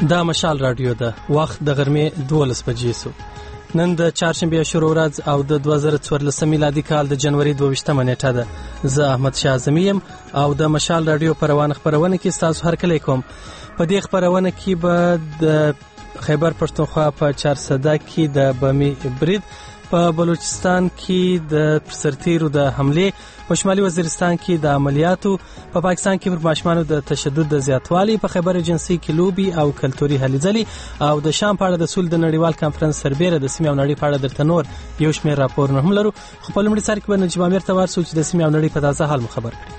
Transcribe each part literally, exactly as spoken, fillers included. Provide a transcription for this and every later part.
دا مشال رادیو ده. وخت د غرمې دولس بجې سو. نن د چهارشنبه شروع ورځ او د دوه زره څوارلس میلادي کال د جنوري دوه ویشتمه نیټه ده. زه احمد شاه اعظمي یم او د مشال رادیو پروانه خبرونه کې تاسو هر کله کوم. په دې خبرونه کې به د خیبر پښتونخوا په چارسده کې د بمی برید، په بلوچستان کې د سرتیرو د حمله، په شمالي وزیرستان کې د عملیاتو، په پاکستان کې پر ماشومانو د تشدد د زیاتوالي، په خیبر ایجنسي کې لوبي او کلتوري هلې ځلې او د شام په اړه د سول د نړیوال کانفرنس سربېره د سیمې او نړۍ په اړه درته نور یو شمېر راپورونه هم لرو. خو په لومړي سر کې به نجیب امیر ته ورسو چې د سیمې او نړۍ په تازه حال مو خبر کړي.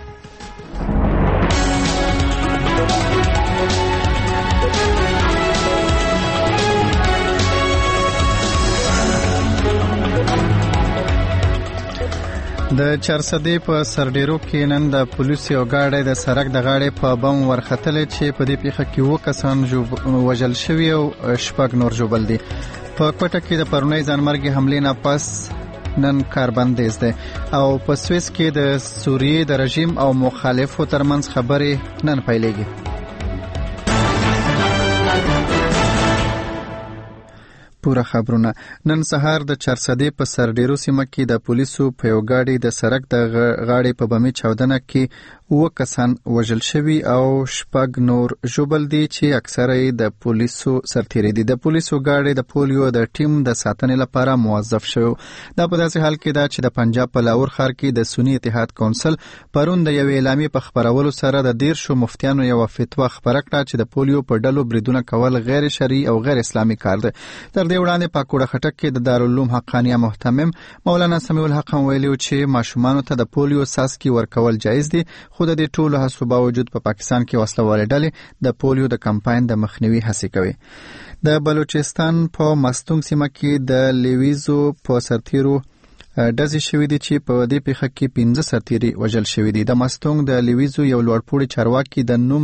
د چارسدې په سرډیرو کې نن د پولیسو یو ګاډی د سړک د غاړې په بم ورختلې چې په دې پیښه کې اووه کسان وژل شوي او شپږ نور ژوبل دي. په کوټه کې د پرونۍ ځانمرګي حملې نه پس نن کاربندیز ده او په سویس کې د سوریې د رژیم او مخالفو ترمنځ خبرې نن پیلېږي. پورا خبرونه. نن سهار د چارسدې په سرډیرو سیمه کې د پولیسو په یو ګاډي د سړک د غاړې په بمي چاودنه کې اووه کسان وژل شوي او شپږ نور ژوبل دي چې اکثره یې د پولیسو سرتیري دي. د پولیسو ګاډي د پولیو د ټیم د ساتنې لپاره موظف شو. دا په داسې حال کې ده چې د پنجاب په لاهور ښار کې د سنی اتحاد کونسل پرون د یوې اعلامیې په خبرولو سره د دیرشو مفتیانو یو فتوا خبره کړه چې د پولیو په ډلو بریدونه کول غیر شرعي او غیر اسلامي کار دی. تر دې وړاندې په کوړه خټک کې د دارالعلوم حقانیه محتمم مولانا سمیع الحق ویلي چې ماشومانو ته د پولیو څاڅکي ورکول جایز دي، خو د دې ټولو هڅو باوجود په پاکستان کې وسلوالې ډلې د پولیو د کمپاین د مخنیوي هڅې کوي. د بلوچستان په مستونګ سیمه کې د لیویزو په سرتیرو ډزې شوې دي چې په دې پیښه کې پنځه سرتیري وژل شوي دي. د مستونګ د لیویزو یو لوړپوړي چارواکي د نوم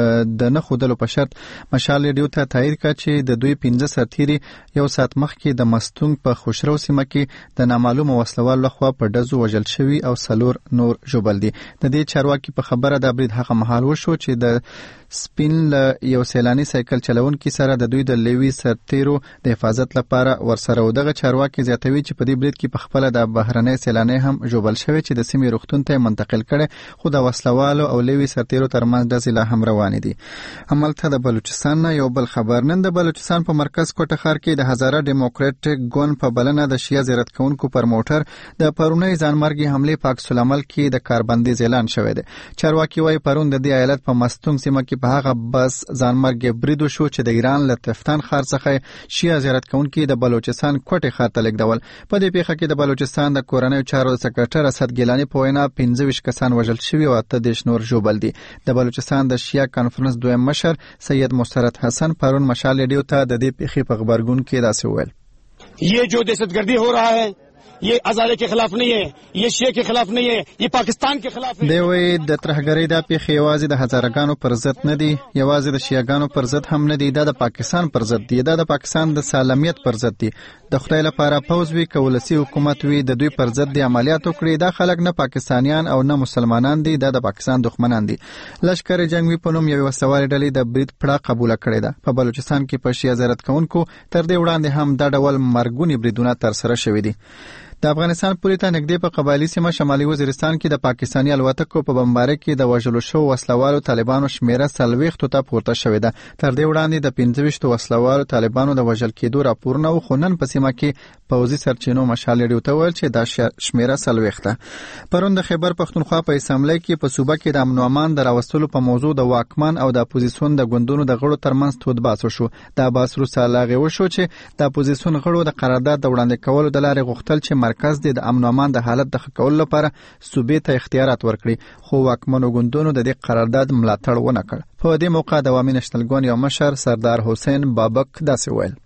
د نه ښودلو په شرط مشال ریډیو ته تایید کړه چې د دوی پنځه سرتیري یو ساعت مخکې د مستونګ په خوشرو سیمه کې د نامعلومو وسلوالو لخوا په ډزو وژل شوي او څلور نور ژوبل دي. د دې چارواکي په خبره د برید هغه مهال وشو چې د سپین له یو سیلاني سایکل چلونکي سره د دوی د لیوي سرتیرو د حفاظت لپاره ورسره و. دغه چارواکي زیاتوي چې په دې برید کې په خپل د بهرنۍ سیلاني هم ژوبل شوی چې د سیمې روغتون ته منتقل کړي، خو د وسلوالو او لیوي سرتیرو ترمنځ ډزې لا هم روانې دي. همالته د بلوچستان نه یو بل خبر. نن د بلوچستان په مرکز کوټه ښار کې د هزاره ډیموکراټیک ګوند په بلنه د شیعه زیارت کوونکو پر موټر د پرونۍ ځانمرګي حملې په عکس العمل کې د کاربندیز اعلان شوی دی. چارواکي وايي پرون د دې ایالت په مستونګ سیمه کې په هغه بس ځانمرګي برید وشو چې د ایران له تفتان ښار څخه شیعه زیارت کوونکي د بلوچستان کوټه ښار ته لیږدول. په دې پیښه کې د بلوچستان د کورنیو چارو سکرټر اسد ګیلانی په وینا پنځه ویشت کسان وژل شوي او اته دېرش نور ژوبل دي. د بلوچستان د شیعه کانفرنس دویم مشر سید مسرت حسن پرون مشال ریډیو ته د دې پیښې په خبرګون کې داسې وویل: یہ جو دہشتگردی ہو رہا ہے یہ ازالے کے خلاف نہیں ہے، یہ شیعہ کے خلاف نہیں ہے، یہ پاکستان کے خلاف ہے. دی وی د ترهګری د پیښې یوازې د هزارګانو پر ضد نه دي، یوازې د شیعاګانو پر ضد هم نه دي، دا د پاکستان پر ضد دي، دا د پاکستان د سالمیت پر ضد دي. د خدای لپاره پوز وی کولسی حکومت وی د دوی پر ضد د عملیات وکړي. دا خلک نه پاکستانیان او نه مسلمانان دي، دا د پاکستان دښمنان دي. لشکر جنگي په نوم یو وسوال ډلې د برید پړه قبول کړې ده. په بلوچستان کې په شیعه زیارت کوونکو تر دې وړاندې هم دا ډول مرګونی بریدونه تر سره شوي دي. د افغانستان پورې ته نږدې په قبایلی سیمه شمالي وزیرستان کې د پاکستاني الوتکو په بمبارۍ کې د وژلو شوو وسلوالو طالبانو شمیره څلوېښتو ته پورته شوې ده. تر دې وړاندې د پنځه ویشتو وسلوالو طالبانو د وژل کېدو راپورونه وو، خو نن په سیمه کې پوځي سرچینو مشال ریډیو ته ویل چې دا شمیره څلوېښت ده. پرون د خیبر پښتونخوا په اسامبلۍ کې په صوبه کې د امن و امان د راوستلو په موضوع د واکمن او د اپوزیسیون د ګوندونو د غړو ترمنځ تود بحث وشو. دا بحث وروسته لا غوښتل وشو چې د اپوزیسیون غړو د قرارداد د وړاندې کولو د لارې غوښتل چې مرکز د امن و امان د حالت د ښه کولو لپاره صوبې ته اختیارات ورکړي، خو واکمنو ګوندونو د دې قرارداد ملاتړ ونه کړ. په دې موقع د عوامي نشنل ګوند یو مشر سردار حسین بابک داسې ویل: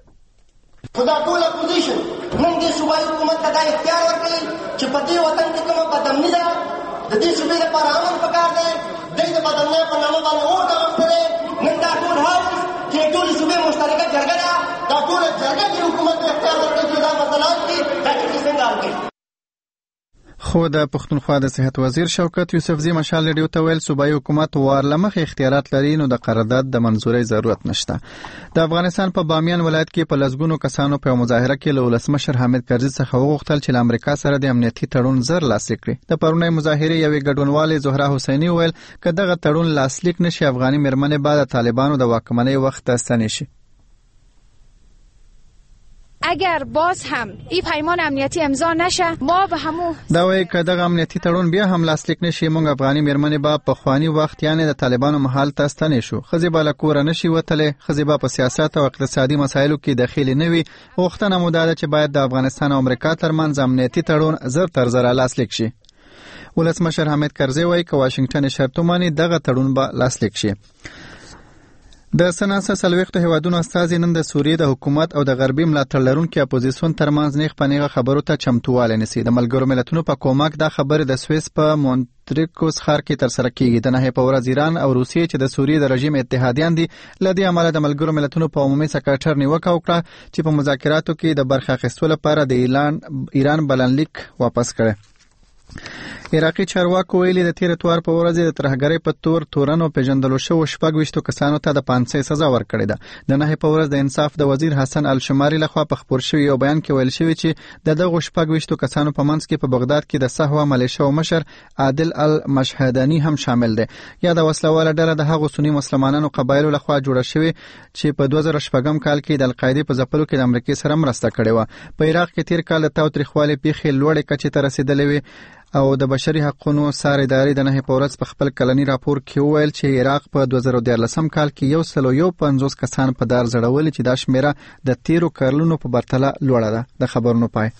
خدا ټول اپوزیشن نن دې صوبایي حکومت ته دا اختیار ورکړي چې په دې وطن کې کومه بدامني ده، د دې صوبې لپاره امن پکار دی، دوی د بدامنۍ په نامه باندې اور راوستلی. نن دا ټول هاوس چې ټولې صوبې مشترکه جرګه ده، دا ټوله جرګه دې حکومت ته اختیار ورکړي چې دا مسله حل کړي، دا چې څنګه حل کړي. خو د پښتونخوا د صحت وزیر شوکت یوسفزي مشال ریډیو ته ویل صوبایي حکومت وارلمخ اختیارات لري نو د قرارداد د منزورۍ ضرورت نشته. د افغانستان په بامیان ولایت کې په لسګونو کسانو په مظاهره کې له ولسمشر حامد کرزي څخه وغوښتل چې له امریکا سره د امنیتي تړون زر لاسلیک کړي. د پرونی مظاهرې یوې ګډونوالې زهرا حسیني ویل که دغه تړون لاسلیک نشي افغاني مېرمنې به د طالبانو د واکمنۍ وخت ستنې شي. اگر باز هم این پیمان امنیتی امضا نشه ما به همو دا وایي که دغه امنیتي تړون بیا هم لاسلیک نشي موږ افغاني مېرمنې به په خواني وخت یعنی د طالبانو محل ته ستنې شو. ښځې به له کوره نشي وتلی، ښځې به په سیاست او اقتصادي مسایلو کې دخیلې نه وي. غوښتنه مو دا ده چې باید د افغانستان او امریکا ترمنځ امنیتي تړون زر تر زره لاسلیک شي. ولسمشر حامد کرزي وایي که واشنګټن شرط ومني دغه تړون به لاسلیک شي. د سناسه سلويختو هیوادونو استازي نن د سوریې د حکومت او د غربي ملاتړ لرونکو اپوزیسیون ترمنځ نیغ په نیغه خبرو ته چمتووالی نیسي. د ملګرو ملتونو په کومک دا خبرې د سویس په مونټریکوس ښار کې ترسره کیږي. د نهه په ورځ ایران او روسیې چې د سوریې د رژیم اتحادیان دي له دې امله د ملګرو ملتونو په عمومي سکرټر نیوکه وکړه چې په مذاکراتو کې د برخه اخیستو لپاره د ایران ایران بلنلیک واپس کړي. عراقي چارواکو ویلي د تیر اتوار په ورځ د ترهګرۍ په تور تورنو پیژندلو شوو شپږ ویشتو کسانو ته د پانسۍ سزا ورکړې ده. د نهه په ورځ د انصاف د وزیر حسن الشماري لخوا په خپور شوي یو بیان کې ویل شوی چې د دغو شپږ ویشتو کسانو په منځ کې په بغداد کې د صحوه ملیشه مشر عادل المشهداني هم شامل دی. یا د وسلواله ډله د هغو سني مسلمانانو قبایلو لخوا جوړه شوې چې په دوه زره شپږم کال کې د القاعده په ځپلو کې د امریکای سره مرسته کړې و. په عراق کې تیر کال د تاوتریخوالي پیښې لوړې کچې ته رسیدلې وې او د بشري حقوقو سار ادارې د نهه په ورځ په خپل کلنی راپور کې وویل چې عراق په دوه زره دیارلسم کال کې یو سل او یو پنځوس کسان په دار زړولي چې دا شمیره د تیرو کلونو په پرتله لوړه ده. د خبرونو پای.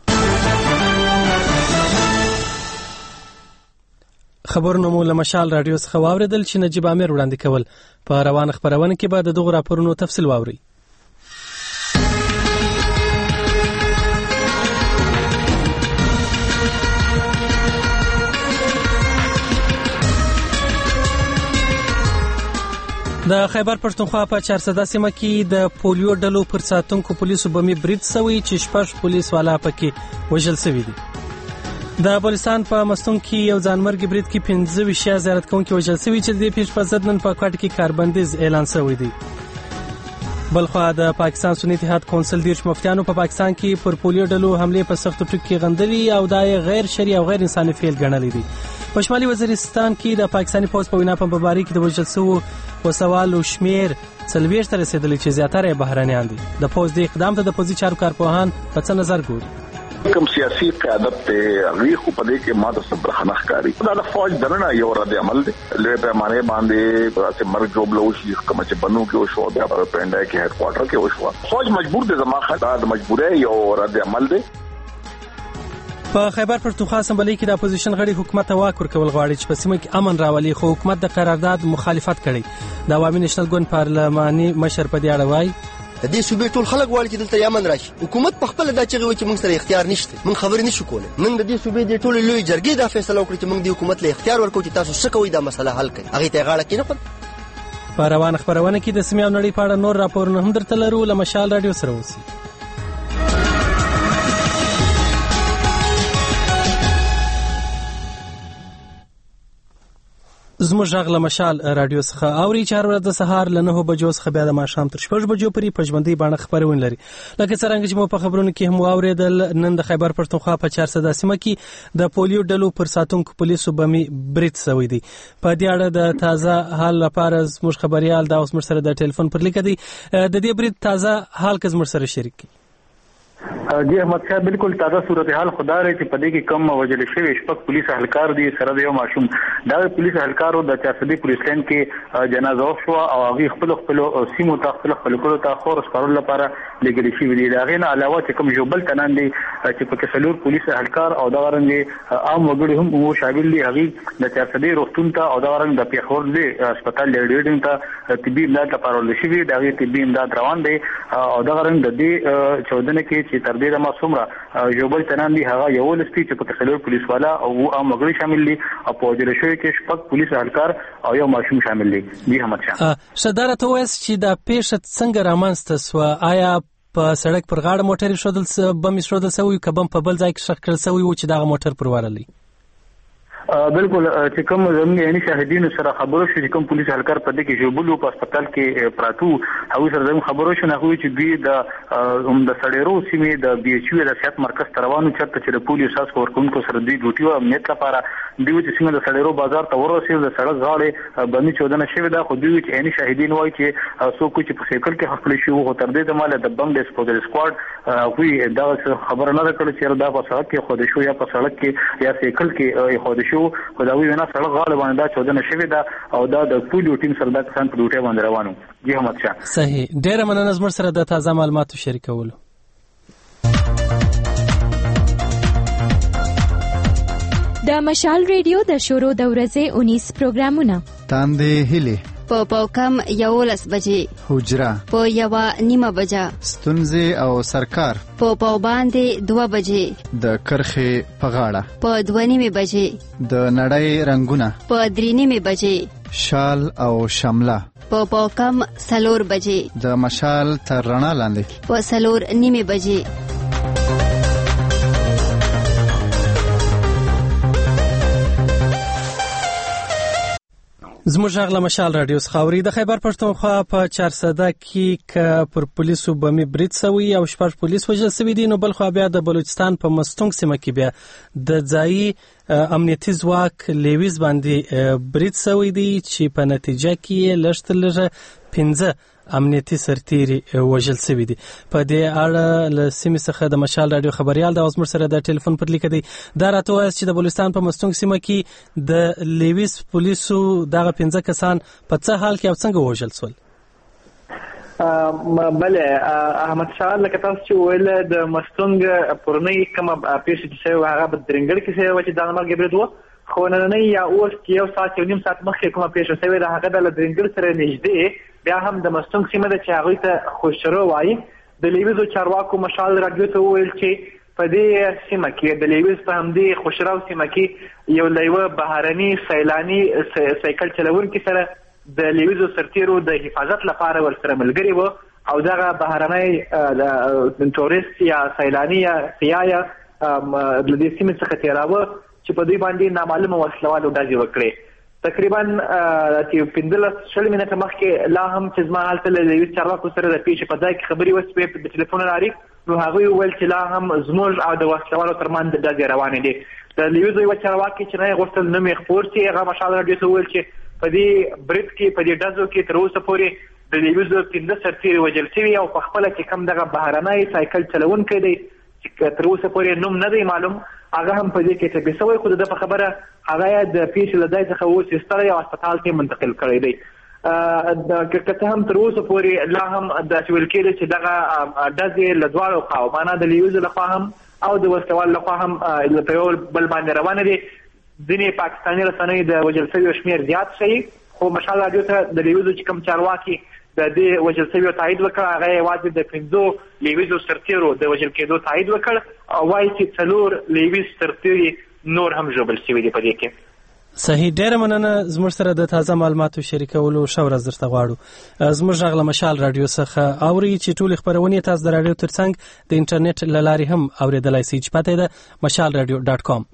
خبرونه مو له مشال رادیو څخه واوریدل چې نجیب امیر وړاندې کول. په روانه خبرونه کې به د دغو راپورونو تفصیل واوري. د خیبر پښتونخوا په چارسده سیمه کې د پولیو ډلو پر ساتونکو پولیسو بمي برید شوی چې شپږ پولیس والا پکې وژل شوي دي. د بلوچستان په مستون کې یو ځانمرګي برید کې پنځه ویشت زیارت کوونکي وژل شوي چې د دې پیښې په ضد نن په کوټه کې کاربندیز اعلان شوی دی. بلخوا د پاکستان سنی اتحاد کونسل دیرش مفتیانو په پاکستان کې پر پولیو ډلو حمله په سخت ټکو کې غندلي او دا غیر شرعي او غیر انساني فعل ګڼلې دي. په شمالي وزیرستان کې د پاکستاني پولیس په وینا په بمبارۍ کې د وژل شوو وسوالو شمیر څلوېښت ته رسیدلی چې زیاتره بهرانیان دي. د پولیس د اقدام ته د پولیسي چارو کارپوهان په څه نظر ګوري؟ کوم سیاسي قیادت ته ریخو په دې کې ماته صبر خنخ کاری دا د فوج درنه یو رد عمل دی لوی پیمانه باندې چې مرګ جوړ لو شي کوم چې بنو کې شو بیا په پنده کې هډ کوارټر کې وشو. فوج مجبور دي زما خطا د مجبورې یو رد عمل دی. په خیبر پښتونخوا اسمبلی کې د اپوزیشن غړي حکومت ته واک ورکول غواړي چې په سیمه کې امن راولي خو حکومت د قرارداد مخالفت کړي. د عوامي نېشنل ګوند پارلماني مشر په دې اړه وایي د دې صوبې ټول خلک غواړي چې دلته امن راشي. حکومت په خپل دا چغې وایي چې موږ سره اختیار نشته، موږ خبرې نشو کولای. نن د دې صوبې د ټولې لوی جرګې دا فیصله وکړه چې موږ د حکومت له اختیار ورکوو چې تاسو څه کوئ دا مسله حل کړئ. هغې ته یې غاړه کېنښوده. په روانه خپرونه کې د سیمې او نړۍ په اړه نور راپورونه هم درته لرو. له مشال راډیو سره اوسئ. زموږ غږ له مشال راډیو څخه اوري چې هر ورځ د سهار له نهو بجو څخه بیا د ماښام تر شپږ بجو پورې په ژوندۍ بڼه خپرونه لري. لکه څرنګه چې مو په خبرونو کې هم واورېدل نن د خیبر پښتونخوا په چارسده سیمه کې د پولیو ډلو پر ساتونکو پولیسو بمي برید شوی دی. په دې اړه د تازه حال لپاره زموږ خبريال دا اوس موږ سره د ټلیفون پر لیکه دی. د دې برید تازه حال که زموږ سره شریک کی. جی احمد صاحب بالکل تازه صورتحال خدا رہی چې په دې کې کم وجل شوی شپږ پولیس اهلکار دي سره د یو ماشوم. دا پولیس اهلکارو د چارسدي پولیس لین کې جنازه وشو او هغه خپل خپل سیمو ته خپل خپل کولو ته خور سپارل لپاره لګل شي دي. دا غینه علاوه چې کوم جوبل تنان دي چې په کسلور پولیس اهلکار او دا ورنګ عام وګړي هم مو شامل دي. هغه د چارسدي روغتون ته او دا ورنګ د پیښور دی هسپتال لیډینګ ته طبي امداد لپاره ولشي دي. دا غي طبي امداد روان دي او دا ورنګ د دې چودنه کې چې تر دې ما څومره جوبل تنان دي هغه یو لستی چې په کسلور پولیس والا او عام وګړي شامل دي او په وجل شوی کې شپږ پولیس اهلکار او یو ماشوم شامل دي. جی احمد شاه صدارت اوس چې د پیښه څنګه رامنځته سو آیا په سړک پر غاړه موټر ایښودل بم ایښودل شوی که بم په بل ځای کې ښخ کړل شوی و چې دغه موټر پر ورغلی؟ بالکل چې کوم زموږ یعنی شاهدینو سره خبرو شو چې کوم پولیس اهلکار په دې کې ژوبلو په هسپتال کې پراتو هغوی سره زموږ خبرو شو هغوی چې دوی د هم د سړیرو سیمې د بي ایچ یو د صحت مرکز ته روانو چېرته چې د پولیو ساس ورکوونکو سره دوی ډیوټي او امنیت لپاره دوی چې څنګه د سړیرو بازار ته ورسېدل د سړک غاړې بمي چودنه شوې ده خو دوی چې یعنی شاهدین وایي چې څوک چې په سایکل کې خپل شي خو تر دې دماله د بم ډیسپوزل سکواډ هغوی دا خبره نه کړې چې دا په سړک کې خو د شو یا په سړک کې یا سایکل کې خو د شو خو دا وی نه سړک غاړه باندې دا چودنه شوې ده او دا د پولیو ټیم سره د کسان په ډیوټي باندې روانو. جی احمد شاه صحیح، ډیره مننه زموږ سره د تازه معلوماتو شریکولو. د مشال ریډیو د شروع د ورځې انیس پروګرامونه تاندې هلي په پاوکم یولس بجې، حجره په یوه نیمه بجه، ستونزې او سرکار په پاو باندې دوه بجې، د کرخې په غاړه په دوه نیمې بجې، د نړۍ رنگونه په درې نیمې بجې، شال او شمله په پاوکم څلور بجې، د مشال تر رڼا لاندې په څلور نیمې بجې. زموږ غږ له مشال راډیو څخه اوري. د خیبر پښتونخوا په چارسده کې که پر پولیسو بمي برید شوی او شپږ پولیس وژل شوي دي، نو بل خوا بیا د بلوچستان په مستونګ سیمه کې بیا د ځایي امنیتي ځواک لیویز باندې برید شوی دی چې په نتیجه کې یې لږ تر لږه پنځه امنیتي سرتیري وژل شوي دي. په دې اړه له سیمې څخه د مشال راډیو خبریال د زموږ سره د ټلیفون پر لیکه دی. دا راته ووایاست چې د بلوچستان په مستونګ سیمه کې د لیویز پولیسو دغه پنځه کسان په څه حال کې او څنګه وژل شول؟ بله احمد شاه، لکه تاسو چې وویل د مستونګ پرونی کومه پیښه چې شوې وه هغه په درنګړ کې شوې وه چې دغه مرګ برید وه، خو نننی یا اوس یو ساعت یو نیم ساعت مخکې کومه پیښه شوې ده هغه د له درنګړ سره نږدې بیا هم د مستونګ سیمه ده چې هغوی ته خوشرو وایي. د لیویزو چارواکو مشال راډیو ته وویل چې په دې سیمه کې د لیویز په همدې خوشرو سیمه کې یو له یوه بهرني سیلاني سایکل چلونکي سره د لیویزو سرتیرو د حفاظت لپاره ورسره ملګري وو او دغه بهرنی تورست یا سیلاني یا سیاحه له دې سیمې څخه تېراوه چې په دوی باندې نامعلومه وسلوالو ډزې وکړې. تقریبا چې پنځلس شل منټه مخکې لا هم چې زما هلته له لیویز چارواکو سره د پیښې په ځای کې خبرې وشوې د ټلیفون له لارې، نو هغوی وویل چې لا هم زموږ او د وسلوالو ترمنځ ډزې روانې دي. د لیویزو یوه چارواکي چې نه یې غوښتل نوم یې خپور شي، هغه مشال راډیو ته وویل چې په دې برید کې په دې ډزو کې تر اوسه پورې د لیویزو پنځه سرتیري وژل شوي او په خپله چې کوم دغه بهرنی سایکل چلونکی دی چې تر اوسه پورې نوم نه دی معلوم، هغه هم په دې کې ټپي شوی، خو د په خبره هغه یې د پیښې له ځای څخه اوس ایستلی او هسپتال ته منتقل کړی دی. که څه هم تر اوسه پورې لا هم داسې ویل کېږي چې دغه ډزې له دواړو خواو معنا د لیویزو لخوا هم او د وسلوال لخوا هم په یو بل باندې روانې دي. ځینې پاکستاني رسنۍ د وژل شویو شمېر زیات ښیي، خو مشال راډیو ته د لیویزو چې کوم چارواکي د دې وژل شویو تایید وکړ، هغه یوازې د پنځو لیویزو سرتیرو د وژل کېدو تایید وکړ او وایي چې څلور لیویز سرتیري نور هم ژوبل شوي دي په دې کې. صحیح، ډیره مننه زموږ سره د تازه معلوماتو شریکولو. ښه ورځ درته غواړو. زموږ غږ له مشال راډیو څخه اوري چې ټولې خپرونې تاسو د راډیو ترڅنګ د انټرنیټ له لارې هم اورېدلی شئ چې پته یې ده مشال راډیو ډاټ کام.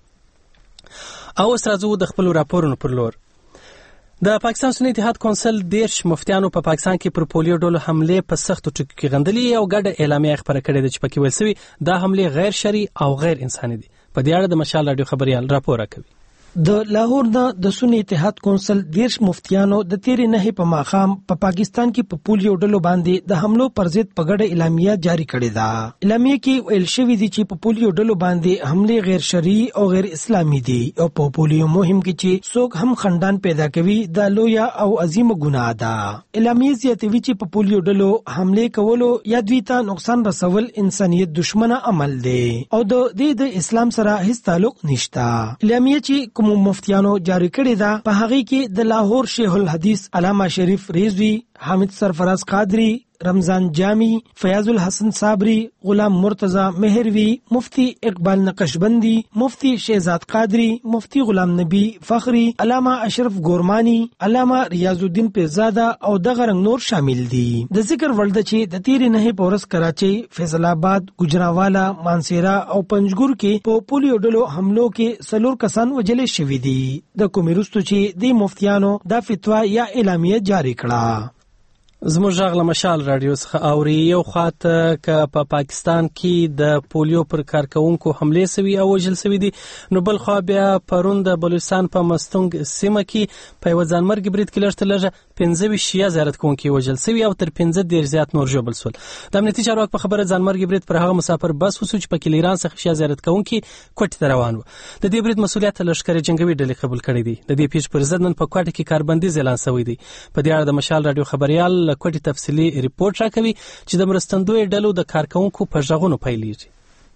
او اوس راځو د خپلو راپورونو پر لور. د پاکستان سنی اتحاد کونسل دیرش مفتیانو په پاکستان کې پر پولیو ډولو حملې په سختو ټکو کې غندلې او ګډه اعلامیه خپره کړې ده چې پکې ویل شوي دا حملې غیر شرعي او غیر انساني دي. په دې اړه د مشال راډیو خبریال راپور راکوي. د لاهور نه د سنی اتحاد کونسل دیرش مفتیانو د تیرې نهې په ماښام په پاکستان کې په پولیو ډلو باندې د حملو پر ضد په ګډه اعلامیه جاری کړې ده. اعلامیه کې ویل شوي دي چې په پولیو ډلو باندې حملې غیر شرعي او غیر اسلامي دي او په پولیو مهم کې چې څوک هم خندان پیدا کوي دا لویه او عظیمه ګناه ده. اعلامیه زیاتوي چې په پولیو ډلو حملې کولو یا دوی ته نقصان رسول انسانیت دشمنه عمل دی او د دې د اسلام سره هیڅ تعلق نشته. اعلامیه چې مفتیانو جاری کړی دا په هغه کې د لاهور شیخ الحدیث علامه شریف ریزوی، حامد سرفراز قادری، رمضان جامی، فیاض الحسن صابری، غلام مرتضی مهروی، مفتی اقبال نقشبندی، مفتی شہزاد قادری، مفتی غلام نبی فخری، علامہ اشرف ګورمانی، علامہ ریاض الدین پیرزاده او دغه رنګ نور شامل دي. د ذکر وړ ده چې د تیرې نهې په ورځ کراچۍ، فیصل آباد، ګجراوالا، مانسیرا او پنجګور کې په پولیو ډلو حملو کې څلور کسان وژل شوي دي. د کومې وروسته چې د مفتیانو دا فتوا یا اعلامیه جاری کړه. زموږ غږ له مشال رادیو څخه اوري. یو خواته که په پا پاکستان کې د پولیو پر کارکونکو حملې سوي او وژل سوي دي، نو بل خوا بیا پرون د بلوچستان په مستونګ سیمه کې په یوه ځانمرګي برید کې لږ تر لږه پنځه ویشت شیعه زیارت کوونکي وژل سوي او تر پنځه دېرش زیات نور ژوبل سول. د امنیتي چارواکو په خبره ځانمرګي برید پر هغه مسافر بس وسو چې پکې له ایران څخه شیعه زیارت کوونکي کوټې ته روان وو. د دې برید مسؤلیت لښکرې جنګوي ډلې قبول کړی دی. د دې پیښې پر ضد نن په کوټه کې کاربندیز اعلان شوی دی. په دې اړه د مشال رادیو خبريال له کوټې تفصیلي ریپورت راکوي چې د مرستندوی ډلو د کارکونکو په غږونو پیلېږي.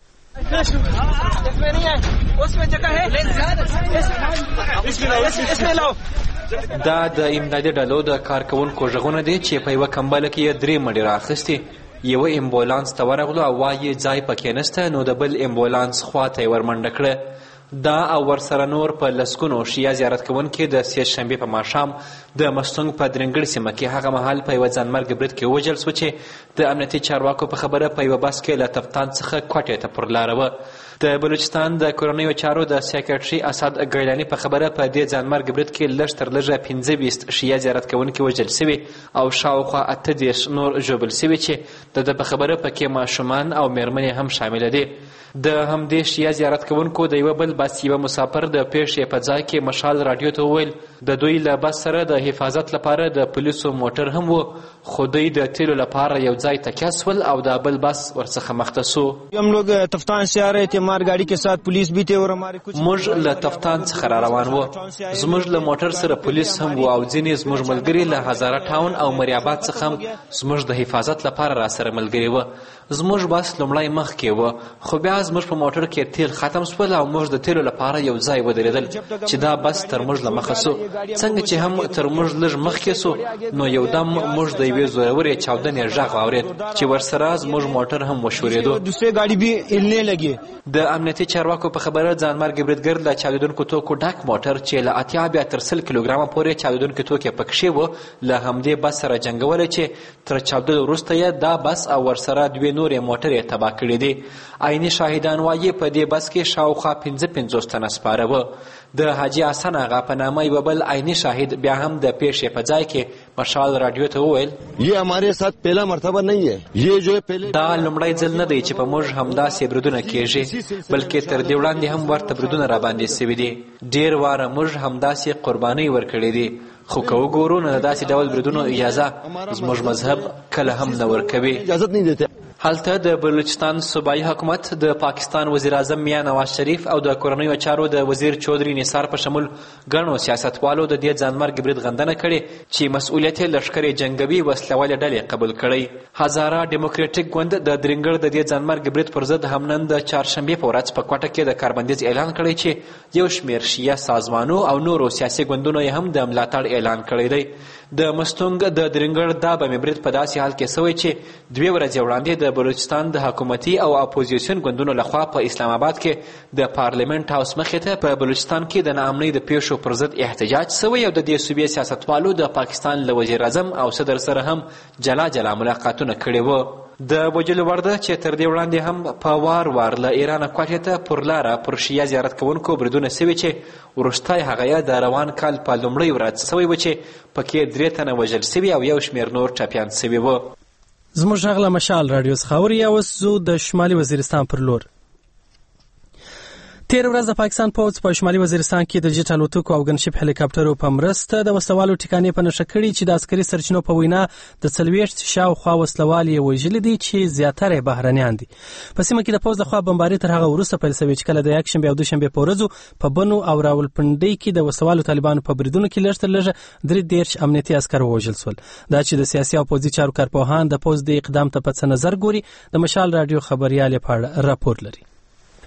دا د امدادي ډلو د کارکونکو غږونه دي چې په یوه کمبله کې درې مړي رااخیستي. یوه امبولانس ته ورغلو او وایي ځای پکې نشته، نو د بل امبولانس خواته یې ورمنډه کړه. دا او ورسره نور په لسګونو شیعه زیارت کوونکي د سهشنبې په ماښام د مستونګ په درنګړ سیمه کې هغه مهال په یوه ځانمرګي برید کې وژل سو چې د امنیتي چارواکو په خبره په یوه بس کې له تفتان څخه کوټې ته پر لاره وه. د بلوچستان د کورنیو چارو د سیکرټري اسد ګیلاني په خبره په دې ځانمرګي برید کې لږ تر لږه پنځه ویشت شیعه زیارت کوونکي وژل سوي او شاوخوا اته دېرش نور ژوبل سوي چې د ده په خبره پکې ماشومان او میرمنې هم شامله دي. د همدې شیعه زیارت کوونکو د یوه بل بس یوه مسافر د پیښې په ځای کې مشال رادیو ته وویل د دوی له بس سره د حفاظت لپاره د پولیسو موټر هم و، خو دوی د تیلو لپاره یو ځای تکیه سول او د بل بس ورڅخه مخته سو. हम लोग तफ्तान से आ रहे थे, हमारी गाड़ी के साथ पुलिस भी थे और हमारे कुछ موږ له تفتان څخه را روان وو. زموږ له موټر سره پولیس هم وو او ځینې زموږ ملګري له هزاره ټاون او مریاباد څخه هم زموږ د حفاظت لپاره را سره ملګري وو. زموږ بس لومړی مخکې وو، خو بیا زموږ په موټر کې تیل ختم سول او موږ د تیلو لپاره یو ځای ودرېدل چې دا بس تر موږ له مخه سو. څنګه چې هم تر موږ لږ مخکې سو، نو یو دم موږ د یوې زورورې چاودنې غږ واورېد چې ورسره زموږ موټر هم وښورېدو. د امنیتي چارواکو په خبره ځانمرګي بریدګر له چاودېدونکو توکو ډک موټر چې له اتیا بیا تر سل کیلوګرامه پورې چاودېدونکي توکي پکښې وو له همدې بس سره جنګولی چې تر چاودلو وروسته یې دا بس او ورسره دوې نورې موټر یې تباه کړي دي. عیني شاهدان وایي په دې بس کې شاوخوا پنځه پنځوس تنه سپاره وه. د حاجي حسن آغا په نامه یوه بل عیني شاهد بیا هم د پیښې په ځای کې مشال رادیو ته وویل یہ ہمارے ساتھ پہلا مرتبہ نہیں ہے، یہ جو ہے پہلے دا لومړی ځل نه دی چې په موږ همداسې بریدونه کېږي، بلکې تر دې وړاندې هم ورته بریدونه راباندې سوي دي. ډېر واره موږ همداسې قربانۍ ورکړې دي، خو که وګورو نو د داسې ډول بریدونو اجازه زموږ مذهب کله هم نه ورکوي. اجازت نہیں دیتے. هلته د بلوچستان صوبایي حکومت د پاکستان وزیر اعظم میاں نواز شریف او د کورنیو چارو د وزیر چودري نثار په شمول ګڼو سیاستوالو د دې ځانمرګي برید غندنه کړې چې مسؤلیت یې لښکرې جنګوي وسلهوالې ډلې قبول کړی. هزاره ډیموکراټیک ګوند د درنګړ د دې ځانمرګي برید پر ضد هم نن د چهارشنبې په ورځ په کوټه کې د کاربندیز اعلان کړی چې یو شمېر شیعه سازمانو او نورو سیاسي ګوندونو یې هم د ملاتړ اعلان کړی دی. د مستونګ د درنګړ دا بمې برید په داسې حال کې سوی چې دوې ورځې وړاندې د بلوچستان د حکومتي او اپوزیسیون ګوندونو لخوا په اسلام آباد کې د پارلیمنت هاوس مخې ته په بلوچستان کې د ناامنۍ د پیښو پر ضد احتجاج سوی او د دې صوبې سیاستوالو د پاکستان له وزیر اعظم او صدر سره هم جلا جلا ملاقاتونه کړي وو. د وجلو وړ ده چې تر دې وړاندې هم په وار وار له ایرانه کوټې ته پر لاره پر شیعه زیارت کوونکو بریدونه سوي چې وروستی هغه یې د روان کال په لومړۍ ورځ سوی و چې پکې درې تنه وژل سوي او یو شمېر نور ټپیان سوي وو. زموږ غږ له مشال رادیو څخه اوري. اوس زو د شمالي وزیرستان پر لور. تیر ورځ د پاکستان پوځ په شمالي وزیرستان کې د جټ الوتکو او ګنشپ هلیکاپټرو په مرسته د وسلوالو ټکانې په نښه کړي چې د عسکري سرچینو په وینا د څلوېښت شاوخوا وسلوال یې وژلي دي چې زیاتره یې بهرنیان دي. په سیمه کې د پوځ لخوا بمباري تر هغه وروسته پیل شوې چې کله د یکشنبې او دوشنبې په ورځو په بنو او راولپنډۍ کې د وسلوالو طالبانو په بریدونو کې لږ تر لږه درې دېرش امنیتي عسکر ووژل شول. دا چې د سیاسي او پوځي چارو کارپوهان د پوځ د اقدام ته په څه نظر ګوري، د مشال رادیو خبریال په اړه راپور لري.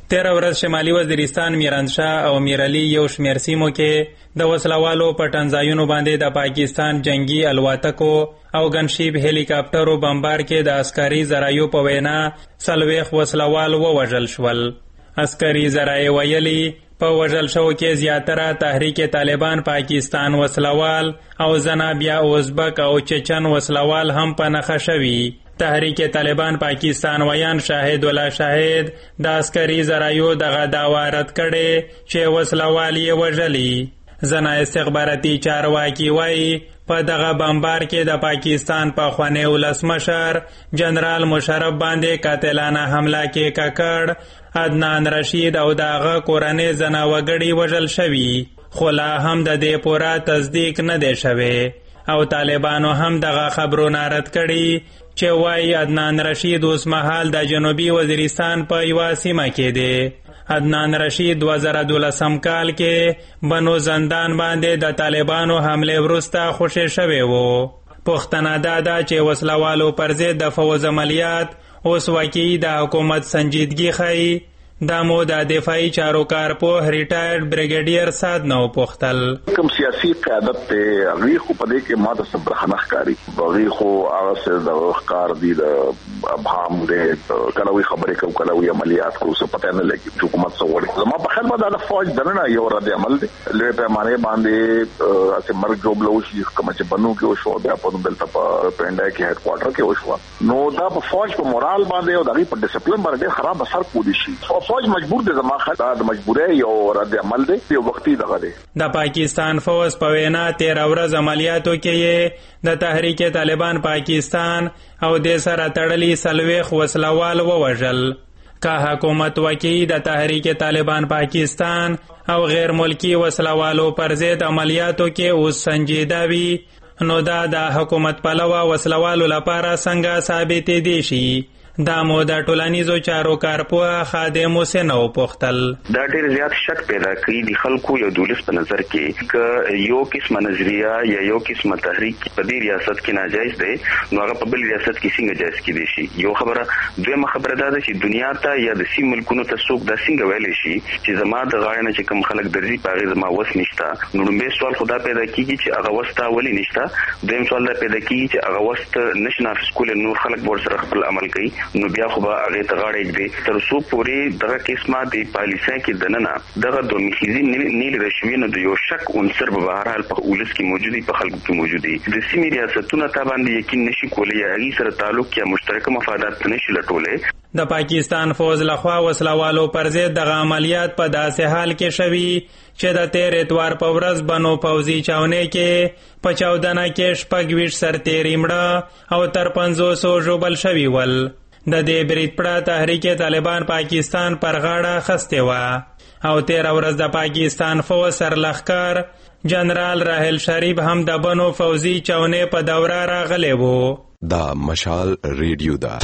تیر ورځ شمالي وزیرستان میرانشاه او میرعلي یو شمېر سیمو کې د وسلوالو په ټنځایونو باندې د پاکستان جنگي الوتکو او ګنشیب هلیکاپټرو بمبار کې د عسکري ذرایعو په وینا څلوېښت وسلوال ووژل شول. عسکري ذرایع ویلي په وژل شوو کې زیاتره تحریک طالبان پاکستان وسلوال او ځنه بیا ازبک او چچن وسلوال هم په نښه شوي. تحریک طالبان پاکستان ویان شاهد الله شاهد د عسکري ذرایعو دغه دعوا رد کړې چې وسلوال یې وژلي. ځنه استخباراتي چارواکي وایي په دغه بمبار کې د پاکستان پخوانی ولسمشر جنرال مشرف باندې قاتلانه حمله کې ککړ عدنان رشید او دغه کورنۍ ځنه وګړي وژل شوي، خو لا هم د دې پوره تصدیق نه دی شوی او طالبانو هم دغه خبرونه رد کړي چې وایي عدنان رشید اوس مهال د جنوبي وزیرستان په یوه سیمه کې دی. عدنان رشید دوه زره دولسم کال کې بنو زندان باندې د طالبانو حمله وروسته خوشی شوی و. پوښتنه دا ده چې وسلوالو پر ضد د فوز عملیات اوس واقعي د حکومت سنجیدګي ښیي. دا مو د دفاعي چارو کارپوه ریټایرډ بریګیډیر سعد نه وپوښتل. کوم سیاسي قیادت ته هغې خو په دې کې ما ته څه برخه نه ښکاري. هغې خو هغه څه د ښکار دي د ابهام دی، کله وایي خبرې کوو کله وایي عملیات کوو، څه پته نه لګي چې حکومت څه غواړي. زما په خیال باندې د فوج دننه یو رد عمل دی لوی پیمانې باندې هسې مرګ جوړ وشي، کومه چې بنو کې وشو بیا په دلته په پینډای کې هیډ کوارټر کې وشوه، نو دا په فوج په مورال باندې او د هغې په ډسپلن باندې ډېر خراب اثر کولی شي. فوج مجبور دی، زما خیال د مجبورۍ یو رد عمل دی، یو وختي دغه دی. د پاکستان فوج په وینا تیره ورځ عملیاتو کې یې د تحریک طالبان پاکستان او د سره تړلي څلوېښت وسلوال ووژل. که حکومت وکیل د تحریک طالبان پاکستان او غیر ملکی وسلوالو پر ضد عملیاتو کې اوس سنجیده وي، نو دا د حکومت پلوه وسلوالو لپاره څنګه ثابتې دی شي. دا مو د ټولنیزو چارو کارپوه خادم حسین وپوښتل. دا ډېر زیات شک پیدا کوي د خلکو یو دولس په نظر کې که یو قسمه نظریه یا یو قسمه تحریک په دې ریاست کې ناجایز دی، نو هغه په بل ریاست کې څنګه جایز کېدی شي؟ یو خبره. دویمه خبره دا ده چې دنیا ته یا د سیمې ملکونو ته څوک دا څنګه ویلی شي چې زما د غاړې نه چې کوم خلک درځي په هغې زما وس نشته. نو لومبی سوال خو دا پیدا کېږي چې هغه وس ته ولې نشته. دویم سوال دا پیدا کېږي چې هغه وس ته نشي نافظ کولی، نور خلک به ورسره خپل عمل کوي، نو بیا خو به هغې ته غاړه ږدي. تر څو پورې دغه قسمه د پالیسۍ کې دننه دغه دوه میخیزي نه لیده شوي، نو د یو شک عنصر به بهرحال په ولس کې موجود وي، په خلکو کې موجود وي. د سیمې ریاستونه تا باندې یقین نشي کولی یا هغې سره تعلق یا مشترکه مفادات نشي لټولی. د پاکستان فوج لخوا وسلوالو پر ضد دغه عملیات په داسې حال کې شوي چې د تیر اتوار په ورځ بنو پوځي چاونۍ کې په چاودنه کې شپږ ویشت سرتیري مړه او تر پنځوسو ژوبل شوي ول. د دې برید پړه تحریک طالبان پاکستان پر غاړه خسته وه او تیر ورځ د پاکستان فوج سرلښکر جنرال راحل شریف هم د بنو فوځي چاونۍ په دوره راغلی و. دا مشال ریډیو ده.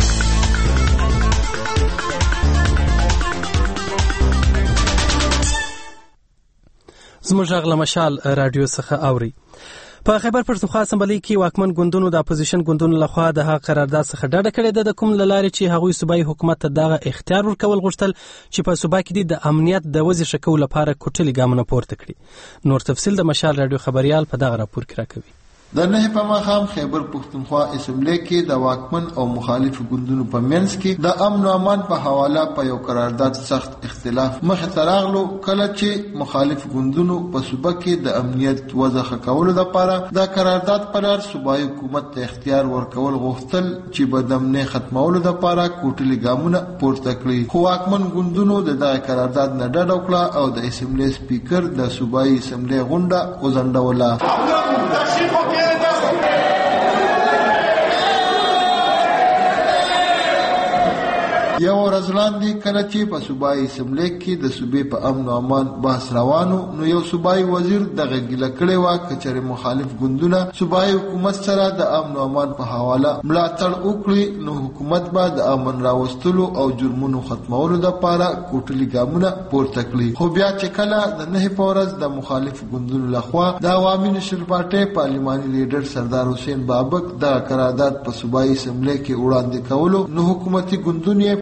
زموږ غږ له مشال راډیو څخه اوري. په خیبر پښتونخوا اسمبلی کې واکمن ګوندونو د اپوزیشن ګوندونو لخوا د هغه قرارداد څخه ډډه کړې ده د کوم له لارې چې هغوی صوبایي حکومت ته دغه اختیار ورکول غوښتل چې په صوبه کې د امنیت د وضع ښه کولو لپاره کوټلي ګامونه پورته کړي. نور تفصیل د مشال راډیو خبریال په دغه راپور کې راکوي. د نه په ماښام خیبر پښتونخوا اسمبلی کې د واکمن او مخالف ګوندونو په منځ کې د امن او امان په حواله په یو قرارداد سخت اختلاف مخې ته راغلو، کله چې مخالف ګوندونو په صوبه کې د امنیت وضع ښه کولو لپاره د قرارداد په لار صوبایي حکومت ته اختیار ورکول غوښتل چې به د امنیت ختمولو لپاره کوټلي ګامونه پورته کړي. خو واکمن ګوندونو د دغه قرارداد نه ډډه وکړه او د اسمبلی سپیکر د صوبایي اسمبلی غونډه وځنډوله. یو ورځ وړاندې کله چې په صوبایي اسمبلی کې د صوبې په امن او امان بحث روانو، نو یو صوبایي وزیر دغه ګیله کړې وه که چېرې مخالف ګوندونه صوبایي حکومت سره د امن او امان په حواله ملاتړ وکړي، نو حکومت به د امن راوستلو او جرمونو ختمولو دپاره کوټلي ګامونه پورته کړي. خو بیا چې کله د نهې په ورځ د مخالف ګوندونو لخوا د عوامي نشر پارټۍ پارلماني لیډر سردار حسین بابک دغه قرارداد په صوبایي اسمبلی کې وړاندې کولو، نو حکومتي ګوندونه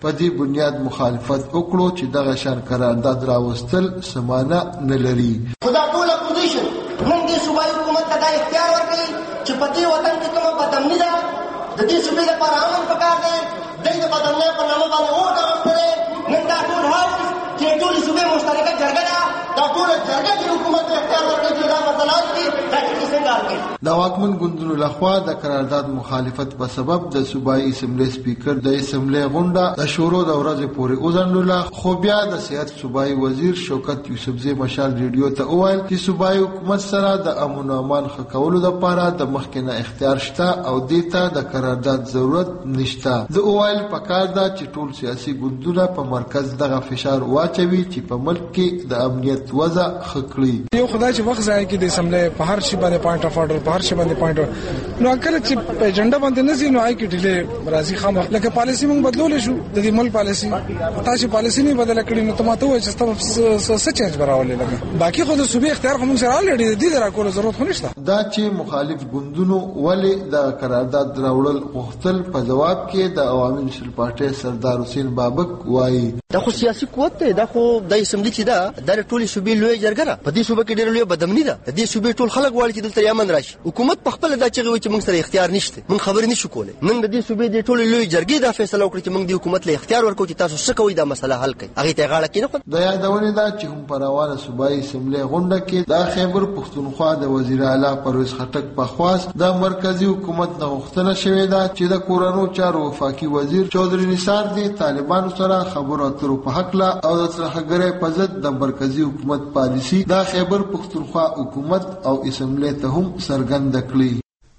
په دې بنیاد مخالفت وکړو چې دغه شان قرارداد راوستل سمانه نه لري. خدا ټول اپوزیشن نن دې صوبایي حکومت ته دا اختیار ورکړي چې په دې وطن کې کومه بدامني ده د دې صوبې لپاره امن پکار دی. دوی د بدامنۍ په نامه باندې ووټ اخیستی دی. نن دا ټول هاوس چې ټولې صوبې مشترکه جرګه ده، دا ټوله جرګه چې حکومت ته اختیار ورکړي چې دا مسله حل کړي، دا ټکي څنګه حل کړي؟ د واکمن ګوندونو لخوا د قرارداد مخالفت په سبب د صوبایي اسمبلی سپیکر د اسمبلی غونډه د شروع د ورځې پورې وځنډوله، خو بیا د صحت صوبایي وزیر شوکت یوسفزی مشال ریډیو ته وویل چې صوبایي حکومت سره د امن او امان ښه کولو لپاره د مخکې نه اختیار شته او دې ته د قرارداد ضرورت نشته. د وویل پکار ده چې ټول سیاسي ګوندونه په مرکز دغه فشار واچوي چې په ملک کې د امنیت وضع ښه کړي. یو خدای چې وخت ځای کې د اسمبلی په هر شي باندې پوینټ اف اورډر په هر شي باندې پوینټ نو کله چې په ایجنډا باندې نه ځي نو آی کې ډیلې راځي خامخ. لکه پالیسی موږ بدلول شو د دې ملک پالیسی، تاسو پالیسی نه بدل کړی نو تاسو ته وایي چې تاسو څه چینج براولې لګا باقي خو د صوبې اختیار خو موږ سره لري، د دې راکول ضرورت خو نشته. دا چې مخالف ګوندونو ولې د قرارداد راوړل غوښتل په جواب کې د عوامي نېشنل پارټي سردار حسین بابک وایي دا خو سیاسي قوت دی، دا خو د اسمبلی چې دا د ټولې صوبې لوی جرګه ده، په دې صوبې کې ډېر لوی بدامني ده، د دې صوبې ټول خلک غواړي چې دلته امن راشي. حکومت په خپل دا چغوي چې موږ سره اختیار نشته، موږ خبرې نشو کولای. نن د دې صوبې د ټولې لوی جرګې دا فیصله وکړي چې موږ د حکومت له اختیار ورکو چې تاسو څه کوئ دا مسله حل کړئ، هغه ته غاړه کینې خو د یادونه ده چې هم پر روانه صوبایي اسمبلی غونډه کې د خیبر پښتونخوا د وزیر اعلی پرویز خټک په خواست د مرکزی حکومت نه غوښتنه شوې ده چې د کورونو چارو وفاقي وزیر چودري نثار دی طالبانو سره خبرو اترو په حق لا او د ترهګرۍ په ضد د مرکزی حکومت پالیسی د خیبر پښتونخوا حکومت او اسمبلی ته هم څرګند کړي.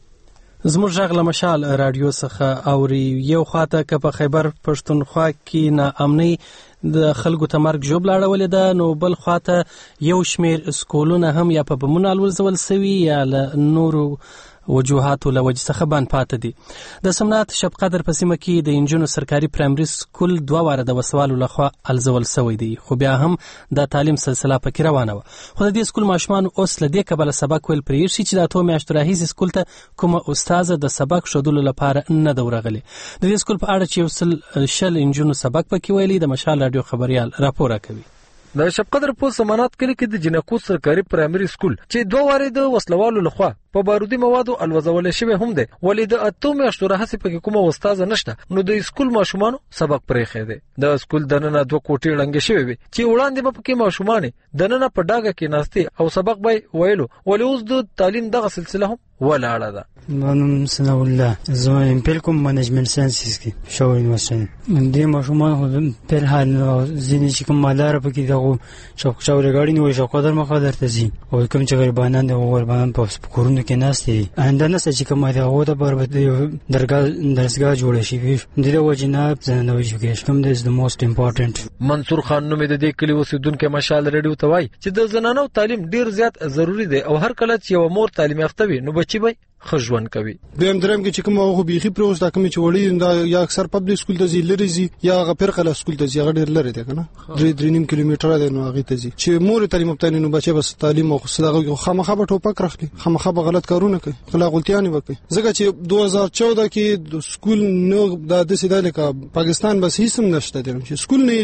زموږ غږ له مشال رادیو څخه اوري. یو خواته که په خیبر پښتونخوا کې ناامنۍ د خلکو ته مرګ ژوبله اړولې ده، نو بل خواته یو شمېر سکولونه هم یا په بمونو الوزول سوي یا له نورو وجوهاتو له وجې څخه بند پاته دي. د سمنات شب قدر په سیمه کې د انجونو سرکاري پرایمري سکول دوه واره د وسوالو لخوا الزول سوی دی، خو بیا هم د تعلیم سلسله پکې روانه وه. خو د دې سکول ماشومان اوس له دې کبله سبق ویل پرېږدي چې د اتو میاشتو راهیسې سکول ته کومه استاذه د سبق ښودلو لپاره نه ده ورغلې. د دې سکول په اړه چې یو سل شل انجونو سبق پکې ویلي، د مشال راډیو خبریال راپور کوي. د شب قدر په سمنات کلی کې د جنکو سرکاري پرایمري سکول چې دوه واره د وسلوالو لخوا په بارودي موادو الوزول شوی هم دی، ولې د اتو میاشتو راهیسې پکې کومه استاد نشته، نو د سکول ماشومانو سبق پرېښی دی. د سکول دننه دوه کوټې ړنګې شوې وي چې وړاندې به پکې ماشومان دننه په ډاګه کې ناستې او سبق به ویلو، ولې اوس د تعلیم دغه سلسله هم ولاړه ده. منم ثناء الله زما امپیل کوم منیجمنت ساينسز کې شو یونیورسيټي دې ماشومان خو په حال ځینې چې کوم مالدار پکې دغه شوق شاورې غاړي نو شوق قدر مخه درته زی او کوم چې غریبانان د غریبانان په کورونو کې ناشته آینده نه چې کوم هغه د بر درګه درسګه جوړ شي د دې وجناب زنه ایجوکیشن کوم د موست امپورټنت. منصور خان نومې د دې کلی اوسیدونکو مشال ریډیو ته وایي چې د زنانو تعلیم ډیر زیات ضروری دی او هر کله چې یو مور تعلیم یافته وي نو بچي به خجوان کوي. دیم درم کې چې کوم هغه بيخي پروس دا کوم چې وړي دا یا اکثر پبلک سکول ته زی لري زی یا غفر قلا سکول ته زی غډر لري ده کنه درې درې نیم کیلومتره ده نو هغه ته زی چې مور تعلیم یافته نو بچي بس تعلیم او خصلغه خامخه به ټوپک راخلي خامخه به غلط کارونه کوي خلا غلطیانه وکړي ځکه چې دوه هزار چودہ کې د سکول نو د دسې د لکه پاکستان بس هیڅ هم نشته دي چې سکول نه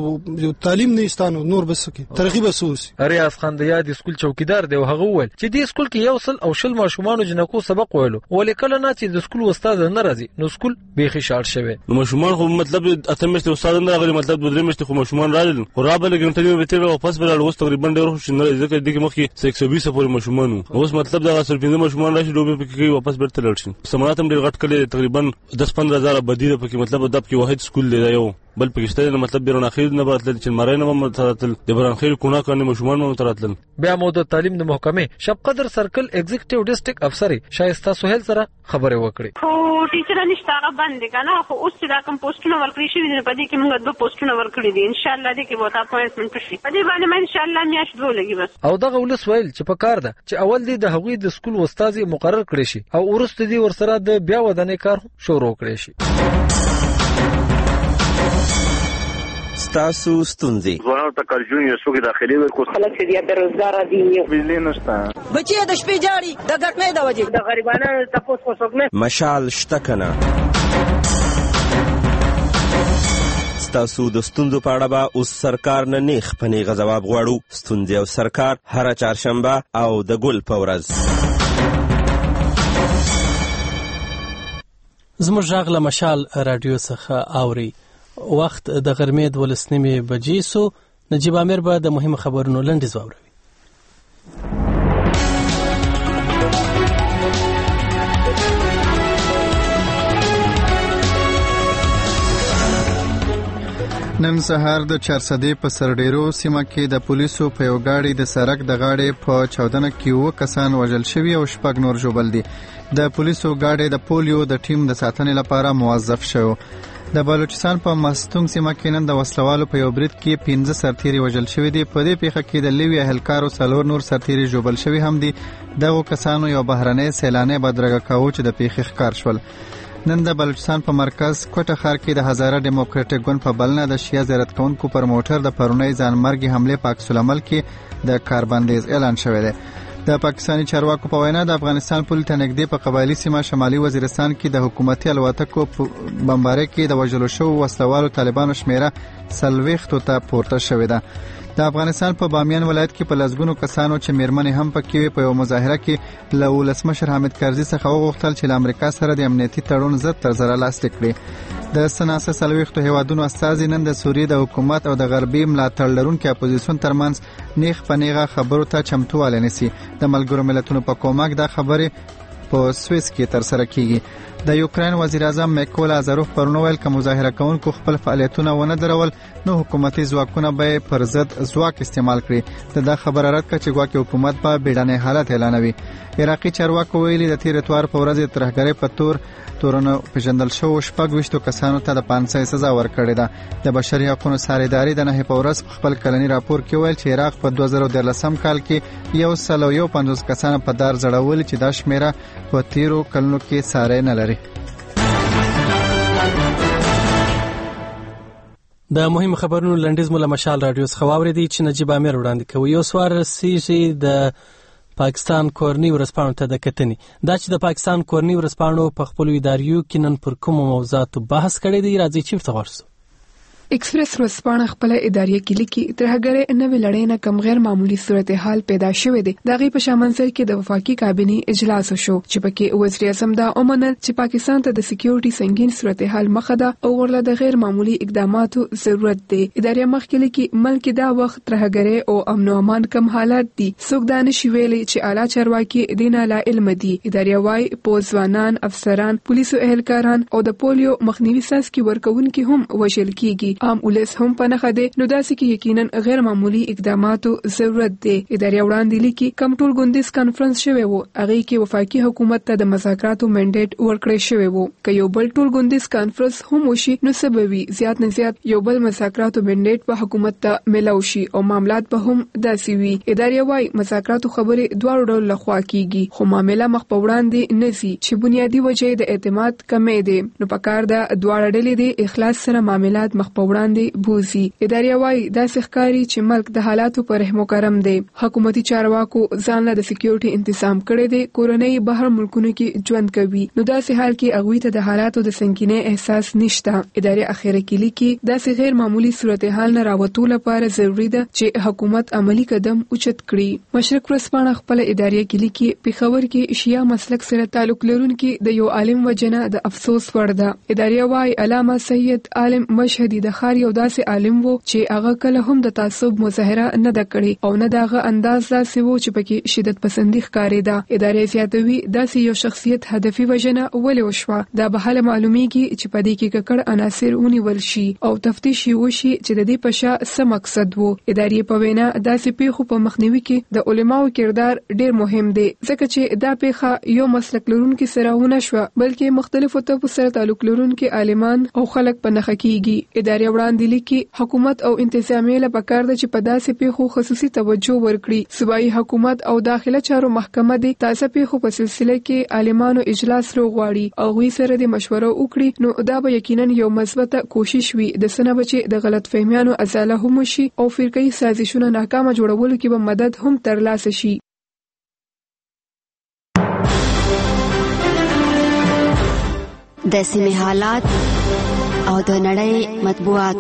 یو تعلیم نه استانو نور بس کې ترغیب وسوس. ریاض خان د یاد سکول چوکیدار دی او هغه ول چې د سکول کې یو سل او شل ماشومان جنکو سبق ویلو ولیکل نه چې د سکول استاد نه راځي نو سکول بیخي شاړ شوی. نو ماشومان خو مطلب اتمشت استاد نه راغلی مطلب د درمشت خو ماشومان راځي خو را بل ګنټې به تیر او پس بل اوس تقریبا ډېر خو شنه ځکه دغه مخکې یک سو بیس پورې ماشومان اوس مطلب دا اصل پنځه ماشومان راشي دوه پکې واپس بیرته لړشي. سمرات هم ډېر غټ کړي تقریبا دس پندرہ هزار بدیره پکې مطلب د کې واحد سکول دی یو بل پاکستان نه مطلب بیرون اخیر نه برتل چې مړای نه متراتل د بران خیر کونه کنه مشمول متراتل. بیا مو د تعلیم د محکمې شب قدر سرکل ایگزیکټیو ډیسټریکټ افسر شایسته سہیل سره خبرې وکړې. خو ټیچر نشته هغه باندې کنه خو اوس دا کوم پوسټونه ورکړي شي په دې کې موږ دوه پوسټونه ورکړي دي ان شاء الله دې کې به تاسو اپوینټمنټ شي په دې باندې ان شاء الله میاشت دوه لګي بس. او دغه ولس ویل چې په کار ده چې اول دې د هغوی د سکول استاد مقرر کړي شي او ورسته دې ورسره د بیا ودانې کار شروع کړي شي. تاسو ستونزې ځوانانو ته کارجون یو څوک داخلي ورکو خلک چې بیا بیروزګار دي بجلی نشته بچي د شپې جاړي د ګټنې د وجې د غریبانو تاسو څوک نه مشال شته کنه ستاسو د ستونزو په اړه به اوس سرکار نه نیغ په نیغه ځواب غواړو. ستونزې او سرکار هره چهارشنبه او د ګل په ورځ. زموږ غږ له مشال راډیو څخه اوري. وخت د غرمې دولس نیمې بجې سو. نجیب امیر به د مهمو خبرونو لنډیز واوروي. نن سهار د چارسدې په سرډیرو سیمه کې د پولیسو په یو ګاډي د سړک د غاړې په چاودنه کې اووه کسان وژل شوي او شپږ نور ژوبل دي. د پولیسو ګاډي د پولیو د ټیم د ساتنې لپاره موظف شو. د بلوچستان په مستونګ سیمه کې نن د وسلوالو په یو برید کې پنځه سرتیري وژل شوي دي. په دې پیښه کې د لوی اهلکارو څلور نور سرتیري ژوبل شوي هم دي. دغو کسانو یو بهرنی سیلانی بدرګه کاوه چې د پیښې ښکار شول. نن د بلوچستان په مرکز کوټه ښار کې د هزاره ډیموکراټیک ګوند په بلنه د شیعه زیارت کوونکو پر موټر د پرونی ځانمرګي حمله په عکس العمل کې د کاربندیز اعلان شوی دی. د پاکستاني چارواکو په وینا د افغانستان پولې ته نږدې په قبایلي سیمه شمالي وزیرستان کې د حکومتي الوتکو بمبارۍ کې د وژلو شوو وسلوالو طالبانو شمیره څلوېښتو ته پورته شوې ده. د افغانستان په بامیان ولایت کې په لسګونو کسانو چې میرمنې هم پکې وي په یو مظاهره کې له ولسمشر حامد کرزي څخه وغوښتل چې له امریکا سره د امنیتي تړون ضد تر سره لاسلیک کړي. د سناسه څلوېښتو هیوادونو استازي نن د سوریې د حکومت او د غربي ملاتړ لرونکي اپوزیسیون ترمنځ نیغ په نیغه خبرو ته چمتووالی نیسي. د ملګرو ملتونو په کومک دا خبرې په سویس کې تر سره کیږي. د یوکرين وزیر اعظم میکول ازاروف پرون ویل که مظاهره کوونکو خپل فعالیتونه ونه درول نو حکومتي ځواکونه به پر ضد ځواک استعمال کړي. دا خبره رد کړه چې ګواکې حکومت به بیړنی حالت اعلانوي. عراقي چارواکو ویلي د تیر اتوار په ورځ د ترهګرۍ په تور تورنو پیژندل شو شپږ ویشتو کسانو ته د پانسۍ سزا ورکړې ده. د بشري حقوقو سازمانداري د نهه په ورځ خپل کلنی راپور کې ویل چې عراق په دوه زره دولسم کال کې یو سل او یو پنځوس کسانو په دار ځړول چې دا شمیره په تیرو کلونو کې ساری نه لري. د مهم خبرونو لنډیز مولا مشال رادیو څخه واوریدي چې نجیب امیر وړاندې کوي. یو سوار سیږي د پاکستان کورنی ورسپانو ته د کتنې دا چې د پاکستان کورنی ورسپانو په خپل اداریو کې نن پر کوم موضوعاتو بحث کړی دی. راځي چې ورسو ایکسپریس ورسپانه خپل اداري کې لیکي ترهګرۍ نوې لړۍ نه کم غیر معمولی صورتحال پیدا شوې ده. دغه په شامنځل کې د وفاقي کابینې اجلاس شو چې پکې وزیر اعظم دا اومنل چې پاکستان ته د سکیورټي سنگین صورتحال مخه ده او ورله د غیر معمولی اقداماتو ضرورت دی. اداري مخکې لیکي ملک دا وخت ترهګرۍ او امن او امان کم حالات دي. څوک دا نشي ویلي چې اعلی چارواکي دینه لا علم دي. اداري وای پوزوانان افسران پولیسو اهلکاران او د پولیو مخنیوي ساسکي ورکوونکي هم وژل کیږي. عام ولس هم پنهخه دي. نو داسې کې یقینا غیر معمولی اقداماتو ضرورت دی. اداري وړاندې لیکي کم ټول ګوندیز کانفرنس شوی وو هغه کې وفاقي حکومت ته د مذاکراتو منډیټ ورکړی شوی وو. که یو بل ټول ګوندیز کانفرنس هم وشي نو سببي زیات نه زیات یو بل مذاکراتو منډیټ په حکومت ته ملاوي شي او معاملات به هم داسي وي. اداري وای مذاکراتو خبره دواړو ډول لخوا کیږي خو معاملې مخ په وړاندې نسی چې بنیادی وجه د اعتماد کمې دي. نو پکار دا دواړه ډلې د اخلاص سره معاملات مخ په وړاندې بوزي. اداري وای داسې ښکاری چې ملک د حالاتو پر رحم و کرم دی. حکومتي چارواکو ځان له د سکیورټي تنظیم کړي دي. کورنۍ بهر ملکونو کې ژوند کوي. نو داسې حال کې اغوی ته د حالاتو د سنگینۍ احساس نشته. اداري اخیره کې لیکي داسې غیر معمولی صورتحال نه راوتو لپاره ضروری ده چې حکومت عملی قدم اوچت کړي. مشرق ورسپانه خپل اداري کې لیکي پیښور کې شیعه مسلک سره تعلق لرونکي د یو عالم وجنه د افسوس وړ ده. اداري وای علامه سید عالم مشهدي د خار یو داسې عالم وو چې هغه کله هم د تعصب مظاهره نه د کړي او نه دغه انداز داسې وو چې پکې شدت پسندي ښکارېده. اداري زیاتوي داسې یو شخصیت هدفي وجنه ولې وشوه. دا به حل معلومیږي چې په دې کې ککړ عناصر ونیول شي او تفتیش وشي چې د دې په شا څه مقصد وو. اداري په وینا داسې پیښو په مخنیوي کې د علماو کردار ډیر مهم دی ځکه چې دا پیښه یو مسلک لرونکي سره ونه شو بلکې مختلفو طبقو سره تعلق لرونکي عالمان او خلک په نخښه کیږي. اداري وړاندې لیکي حکومت او انتظامیه له پکار ده چې په داسې پیښو خصوصي توجه ورکړي. صوبایي حکومت او داخله چارو محکمه د تازه پیښو په سلسله کې عالمانو اجلاس روغواړي او غوي سره د مشوره وکړي. نو دا به یقینا یو مثبته کوشش وي د سنه بچي د غلط فهمیانو ازاله هم شي او فرقي سازشونو ناکامه جوړولو کې به مدد هم ترلاسه شي. د سیمې حالات او د نړۍ مطبوعات.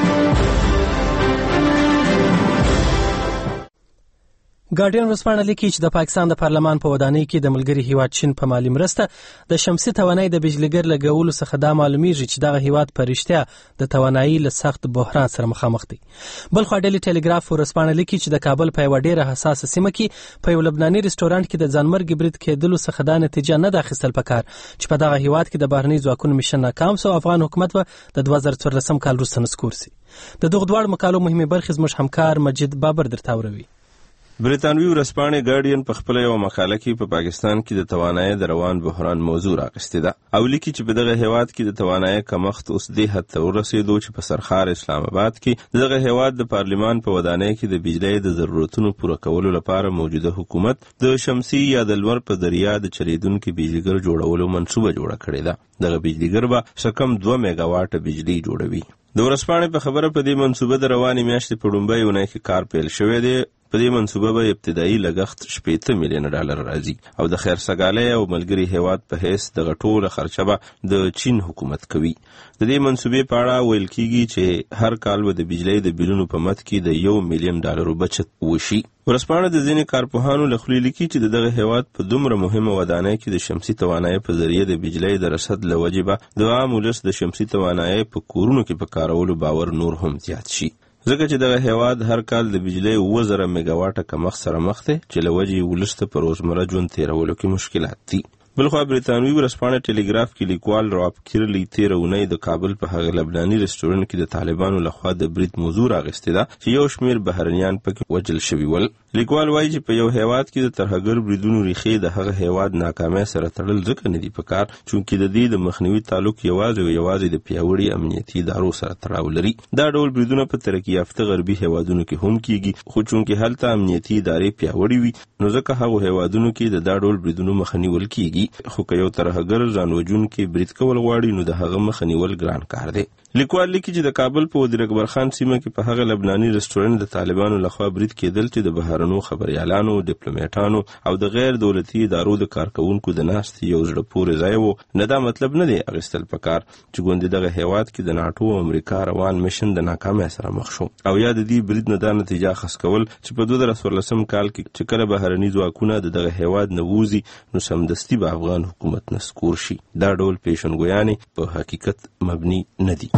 ګارډین ورځپاڼه لیکي چې د پاکستان د پارلمان په ودانۍ کې د ملګري هیواد چین په مالی مرسته د شمسي توانایي د بجلیګر لګولو څخه دا معلومیږي چې دغه هیواد په رښتیا د توانایي له سخت بحران سره مخامخ دی. بل خو ډیلی ټلګراف ورځپاڼه لیکي چې د کابل په یوه ډیره حساسه سیمه کې په یو لبناني رستورانت کې د ځانمرګ برید کېدلو څخه دا نتیجه نه ده اخیستل پکار چې په دغه هیواد کې د بهرني ځواکونو میشن ناکام سو. افغان حکومت به د دوه زره څوارلسم کال وروسته نسکور سي. د دغه دواړو مقالو مهمه برخې زموږ همکار مجید بابر درته وروي. بریتانوي ورځپاڼې ګارډین په خپل یو مقاله کې په پاکستان کې د توانایي د روان بحران موضوع راغستې ده او لیکي چې په دغه هیواد کې د توانایي کمښت اوس دې حد ته ورسېدو چې په سرخار اسلام آباد کې دغه هیواد د پارلمان په ودانۍ کې د بجلی د ضرورتونو پوره کولو لپاره موجوده حکومت د شمسي یا د لمر په ذریعه د چلیدونکو بجلیګر جوړولو منصوبه جوړه کړې ده. دغه بجلیګر به شکم دوه میگا واټه بجلی جوړوي. د ورځپاڼې په خبره په دې منصوبه د روانې میاشتې په لومړۍ اونۍ کې کار پیل شوی دی. په دې منصوبه به ابتدایي لګښت شپېته میلیونه ډالر راځي او د خیرسګالۍ او ملګري هیواد په حیث دغه ټوله خرچه به د چین حکومت کوي. د دې منصوبې په اړه ویل کیږي چې هر کال به د بجلی د بیلونو په مد کې د یو میلیون ډالرو بچت وشي. ورځپاڼه د ځینې کارپوهانو له خولې لیکي چې دغه هیواد په دومره مهمه ودانۍ کې د شمسي توانایي په ذریعه د بجلی د رسد له وجې به د عام ولس د شمسي توانایي په کورونو کې په کارولو باور نور هم زیات شي. ځکه چې دغه هیواد هر کال د بجلی اوه زره میگا واټه کمښت سره مخ دی چې له وجې ولس ته په روزمره ژوند تېرولو کې مشکلات دي. بلخوا بریتانوي ورځپاڼه ټلګراف کې لیکوال رواب کیرلی تېره اونۍ د کابل په هغه لبناني رستورانت کې د طالبانو لخوا د برید موضوع راغستې ده چې یو شمېر بهرنیان پکې وژل شوي ول. لیکوال وایي چې په یو هیواد کې د ترهګر بریدونو ریښې د هغه هیواد ناکامۍ سره تړل ځکه نه دي پکار چونکې د دې د مخنیوي تعلق یوازې او یوازې د پیاوړي امنیتي ادارو سره تړاو لري. دا ډول بریدونه په ترقي یافته غربي هیوادونو کې هم کیږي خو چونکې هلته امنیتي ادارې پیاوړي وي نو ځکه هغو هیوادونو کې د دا ډول بریدونو مخه نیول کیږي. خو که یو ترهګر ځانوژونکی برید کول غواړي نو د هغه مخه نیول ګران کار دی. لیکوال لیکي چې د کابل په وزیر اکبر خان سیمه کې په هغه لبناني رستورانت د طالبانو لخوا برید کېدل چې د بهرنو خبريالانو، ډیپلوماټانو او د غیر دولتي ادارو د کارکونکو د ناستې یو زړه پورې ځای و. نه دا مطلب نه دی اخیستل پکار چې ګوندې دغه هیواد کې د ناټو او امریکا روان میشن د ناکامۍ سره مخ شو او یا د دې برید نه دا نتیجه اخیست کول چې په دوه زره څوارلسم کال کې چې کله بهرني ځواکونه د دغه هیواد نه ووځي نو سمدستي به افغان حکومت نسکور شي. دا ډول پیشنګویانې په حقیقت مبني نه دي.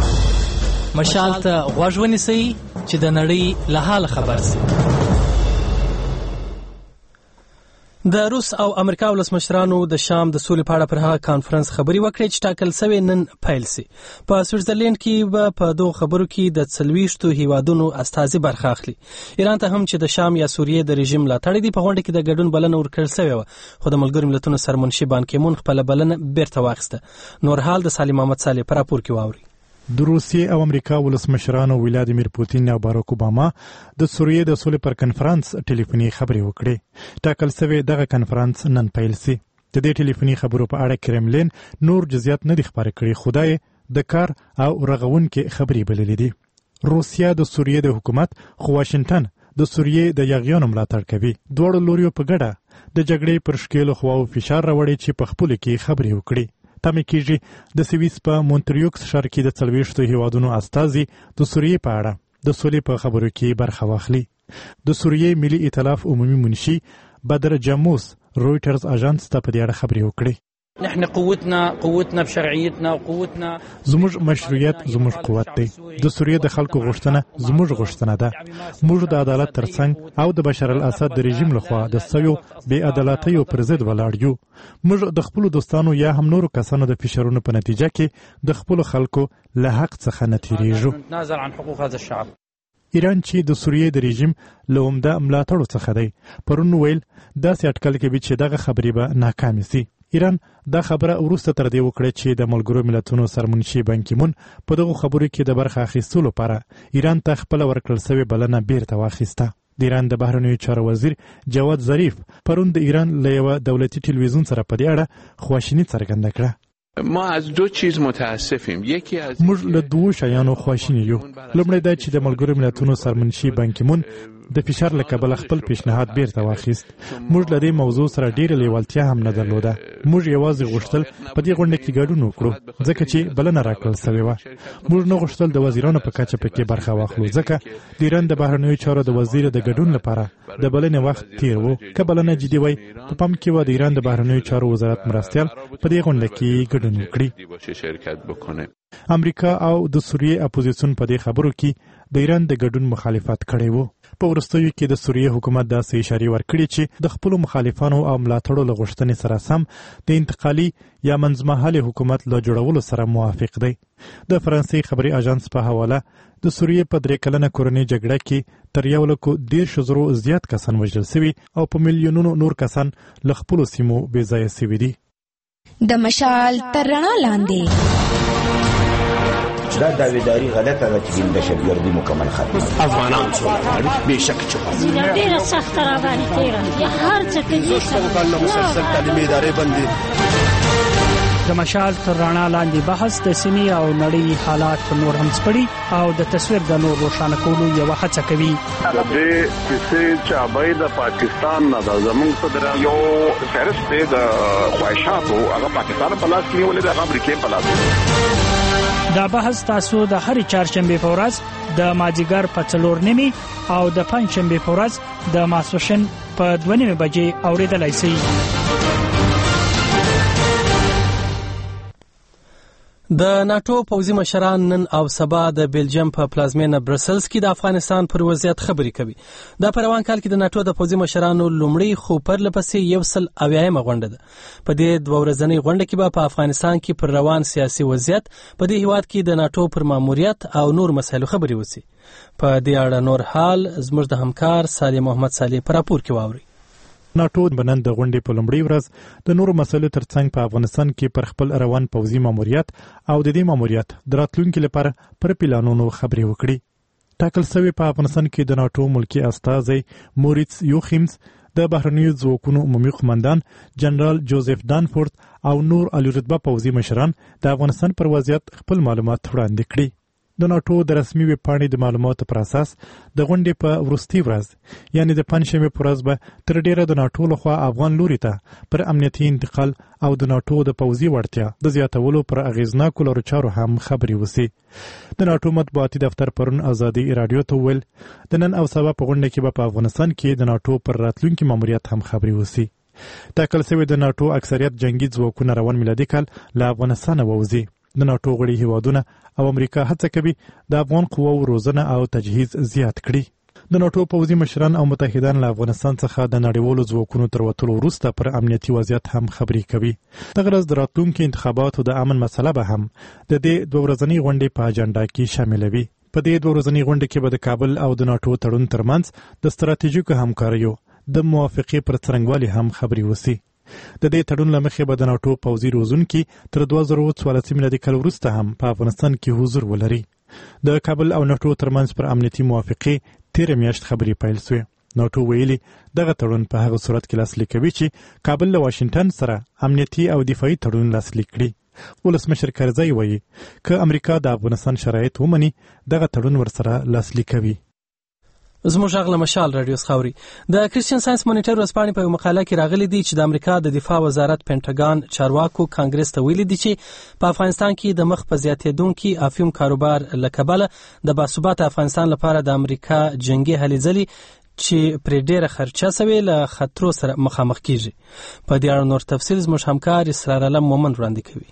مشال ته غوږ ونیسئ چې د نړۍ له حاله خبر شئ. د روس او امریکا ولسمشرانو د شام د سولې په اړه پر هغه کانفرنس خبري وکړې چې ټاکل شوی نن پیل سي. په سویټزرلند کې به په دوه خبرو کې د څلويښتو هیوادونو استازي برخه اخلي. ایران ته هم چې د شام یا سوریې د رژیم ملاتړ دی په غونډه کې د ګډون بلنه ورکړل شوې و خو د ملګرو ملتونو سرمنشي بان کی مون خپل بلنه بیرته واخیسته. نور حال د سالم محمد صالح پر راپور کې واوري. د روسیې او امریکا ولسمشرانو ولادیمیر پوتین او باراک اوباما د سوریې د سولې پر کنفرانس ټلیفوني خبرې وکړې. ټاکل شوی دغه کنفرانس نن پیل سي. د دې ټلیفوني خبرو په اړه کرملین نور جزئیات نه دي خبرې کړي خدای د کار او رغونکې خبرې بللې دي. روسیا د سوریې د حکومت خو واشنگټن د سوریې د یاغیانو ملاتړ کوي. دواړو لوريو په ګډه د جګړې پر شکل خواو فشار راوړي چې په خپل کې خبرې وکړي. تمه کیږي د سویس په مونټریوکس ښار کې د څلويښتو هیوادونو استازي د سوریې په اړه د سولې په خبرو کې برخه واخلي. د سوریې ملي ائتلاف عمومي منشي بدر جاموس رويټرز اژانس ته په دې اړه خبرې وکړې. نحن قوتنا قوتنا بشرعيتنا وقوتنا زموږ مشروعیت زموږ قوت دی. د سوریې د خلکو غوښتنه زموږ غوښتنه ده. موږ د عدالت ترڅنګ او د بشار الاسد د رژیم لخوا د سویو بې عدالتیو پر ضد ولاړ یو. موږ د خپل دوستانو یا هم نورو کسانو د فشارونو په نتیجه کې د خپل خلکو له حق څخه نه تیریږو. نازل عن حقوق هذا الشعب. ایران چې د سوریې د رژیم له عمده ملاتړو څخه دی پرون ویل داسې اټکل کوي چې دغه خبرې به ناکامې سي. ایران دا خبره وروسته تر دې وکړه چې د ملګرو ملتونو سرمنشي بان کی مون په دغه خبرو کې د برخه اخیستلو لپاره ایران ته خپل ورکړل شوی بلنه بیرته واخیسته. د ایران د بهرنیو چارو وزیر جواد ظریف پرون د ایران له یو دولتي ټلویزیون سره په دې اړه خواشیني څرګنده کړه. ما از دو چیز متاسفیم. یکی از موږ له دوه شیانو خواشینی یو. لومړی دا چې د ملګرو ملتونو سرمنشي بان کی مون د فشار له کبله خپل پیشنهاد بیرته واخیست. موږ له دې موضوع سره ډېره لیوالتیا هم نه درلوده. موږ یوازې غوښتل په دې غونډه کې ګډون وکړو ځکه چې بلنه راکړل سوې وه. موږ نه غوښتل د وزیرانو په کچه پکې برخه واخلو ځکه د ایران د بهرنیو چارو د وزیر د ګډون لپاره د بلنې وخت تیر و. که بلنه جدي وای په پام کې و د ایران د بهرنیو چارو وزارت مرستیال په دې غونډه کې ګډون وکړي. امریکا او د سوریې اپوزیسیون په دې خبرو کې د ایران د ګډون مخالفت کړی و. په وروستیو کې د سوریې حکومت داسې اشارې ورکړي چې د خپلو مخالفانو او ملاتړو له غوښتنې سره سم د انتقالي یا منځمهالي حکومت له جوړولو سره موافق دی. د فرانسې خبري اژانس په حواله د سوریې په درې کلنه کورنۍ جګړه کې تر یو لکو دېرش زرو زیات کسان وژل سوي او په میلیونونو نور کسان له خپلو سیمو بې ځایه سوي دي. د مشال تر رڼا لاندې دا داویداری غلطه ده چې دهشتګردي مکمل ختمه افغانان سوله بې شک چې ډېره سخته راباندې تېره یا هر څه کوي کله مسلسل تعلیمي ادارې بندي. د مشال تر رڼا لاندې بحث د سیمې او نړۍ حالات نور هم سپړي او د تصویر د نور روښانه کولو یوه هڅه کوي. د دې کیسې چابۍ د پاکستان نه ده. زموږ صدر یو فهرست دی د خواهشاتو هغه پاکستان په لاس کې نیولې ده، هغه امریکې په لاس. دا بحث تاسو د هرې چهارشنبې په ورځ د مازدیګر په څلور نیمې او د پنجشنبې په ورځ د ماسپښین په دوه نیمې بجې اورېدلی شئ. د ناتو پوځي مشران نن او سبا د بیلجیم په پلازمینه برسلز کې د افغانستان پر وضعیت خبرې کوي. دا په روان کال کې د ناتو د پوځي مشرانو لومړی خو پرله پسې یو سل اویایمه غونډه ده. په دې دوه ورځنۍ غونډه کې به په افغانستان کې پر روان سیاسي وضعیت، په دې هیواد کې د ناتو پر ماموریت او نور مسایلو خبرې وشي. په دې اړه نور حال زموږ د همکار صالح محمد صالح په راپور کې واوري. ناتو بنن د غونډې په لومړۍ ورځ د نورو مسایلو ترڅنګ په افغانستان کې پر خپل روان پوځي ماموریت او د دې ماموریت د راتلونکي لپاره پر پلانونو خبرې وکړي. ټاکل شوی په افغانستان کې د ناتو ملکی استازی موریتس یوخیمز، د بهرنیو ځواکونو عمومي قومندان جنرال جوزف دانفورد او نور عالی رتبه پوځي مشران د افغانستان پر وضعیت خپل معلومات وړاندې کړي. د ناتو د رسمي ویب پاڼې د معلوماتو پر اساس د غونډې په وروستۍ ورځ یعنی د پنجشنبې په ورځ به تر ډیره د ناتو لخوا افغان لوري ته پر امنیتي انتقال او د ناتو د پوځي وړتیا د زیاتولو پر اغیزناکو لارو چارو هم خبرې وشي. د ناتو مطبوعاتي دفتر پرون ازادي رادیو ته ویل د نن او سبا په غونډه کې به په افغانستان کې د ناتو پر راتلونکي ماموریت هم خبرې وشي. ټاکل شوی د ناتو اکثریت جنگي ځواکونه روان میلادي کال له افغانستانه ووځي. د ناتو غړي هیوادونه او امریکا هڅه کوي د افغان قواو روزنه او تجهیز زیات کړي. د ناتو پوځي مشران او متحدان له افغانستان څخه د نړیوالو ځواکونو تر وتلو وروسته پر امنیتي وضعیت هم خبرې کوي. دغه ورځ د راتلونکي انتخاباتو د امن مسله به هم د دې دوه ورځنۍ غونډې په اجنډا کې شاملوي. په دې دوه ورځنۍ غونډه کې به د کابل او د ناتو تړون ترمنځ د ستراتیژیکو همکاریو د موافقې پر څرنګوالي هم خبرې وشي. د دې تړون له مخې به د ناتو پوځي روزونکي تر دوه زره څوارلس میلادي کال وروسته هم په افغانستان کې حضور ولري. د کابل او ناتو ترمنځ پر امنیتي موافقې تیره میاشت خبرې پیل شوې. ناتو ویلي دغه تړون په هغه صورت کې لاسلیک کوي چې کابل له واشنگټن سره امنیتي او دفاعي تړون لاسلیک کړي. ولسمشر کرزی وایي که امریکا د افغانستان شرایط ومني دغه تړون ورسره لاسلیک کوي. زموږ غږ مشال رادیو خاوري د کریسچن ساينس مانیټر ورسپانې په مقاله کې راغلي دي چې د امریکا د دفاع وزارت پینټاګان چارواکو کانګرس ته ویلي دي چې په افغانستان کې د مخ په زیاتېدونکو افیوم کاروبار لکبله د باثبات افغانستان لپاره د امریکا جنگي هلې ځلې چې پر ډیره خرچه سوي له خطرو سره مخامخ کیږي. په دې اړه نور تفصیل زموږ همکار اسرار علم مومن وړاندې کوي.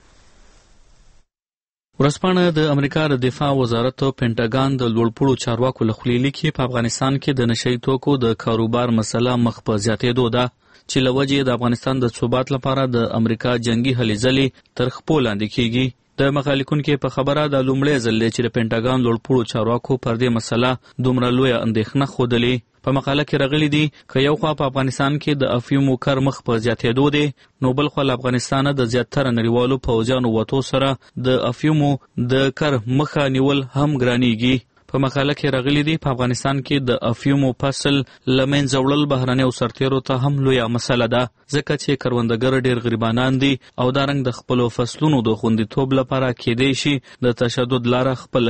ورسپانه د امریکا د دفاع وزارت پینټاګان د لوړپوړو چارواکو له خولې لیکي په افغانستان کې د نشئی توکو د کاروبار مسله مخ په زیاتېدو ده چې له وجې د افغانستان د ثبات لپاره د امریکا جنگي هلې ځلې تر خپو لاندې کیږي. د مخالفینو کې په خبره د لومړی ځل چې د پینټاګان لوړپوړو چارواکو پر دې مسله دومره لویه اندېښنه ښودلې. په مقاله کې راغلي دي که یو خوا په افغانستان کې د افیومو کار مخ په زیاتېدو دی، نو بل خوا له افغانستانه د زیاتره نړیوالو پوځیانو وتو سره د افیومو د کار مخه نیول هم ګرانیږي. په مقاله کې راغلي دي په افغانستان کې د افیومو فصل له منځه وړل بهرنیو سرتیرو ته هم لویه مسله ده، ځکه چې کروندګر ډېر غریبانان دي او دارنګ د خپلو فصلونو د خوندیتوب لپاره کېدای شي د تشدد لاره خپله کړي.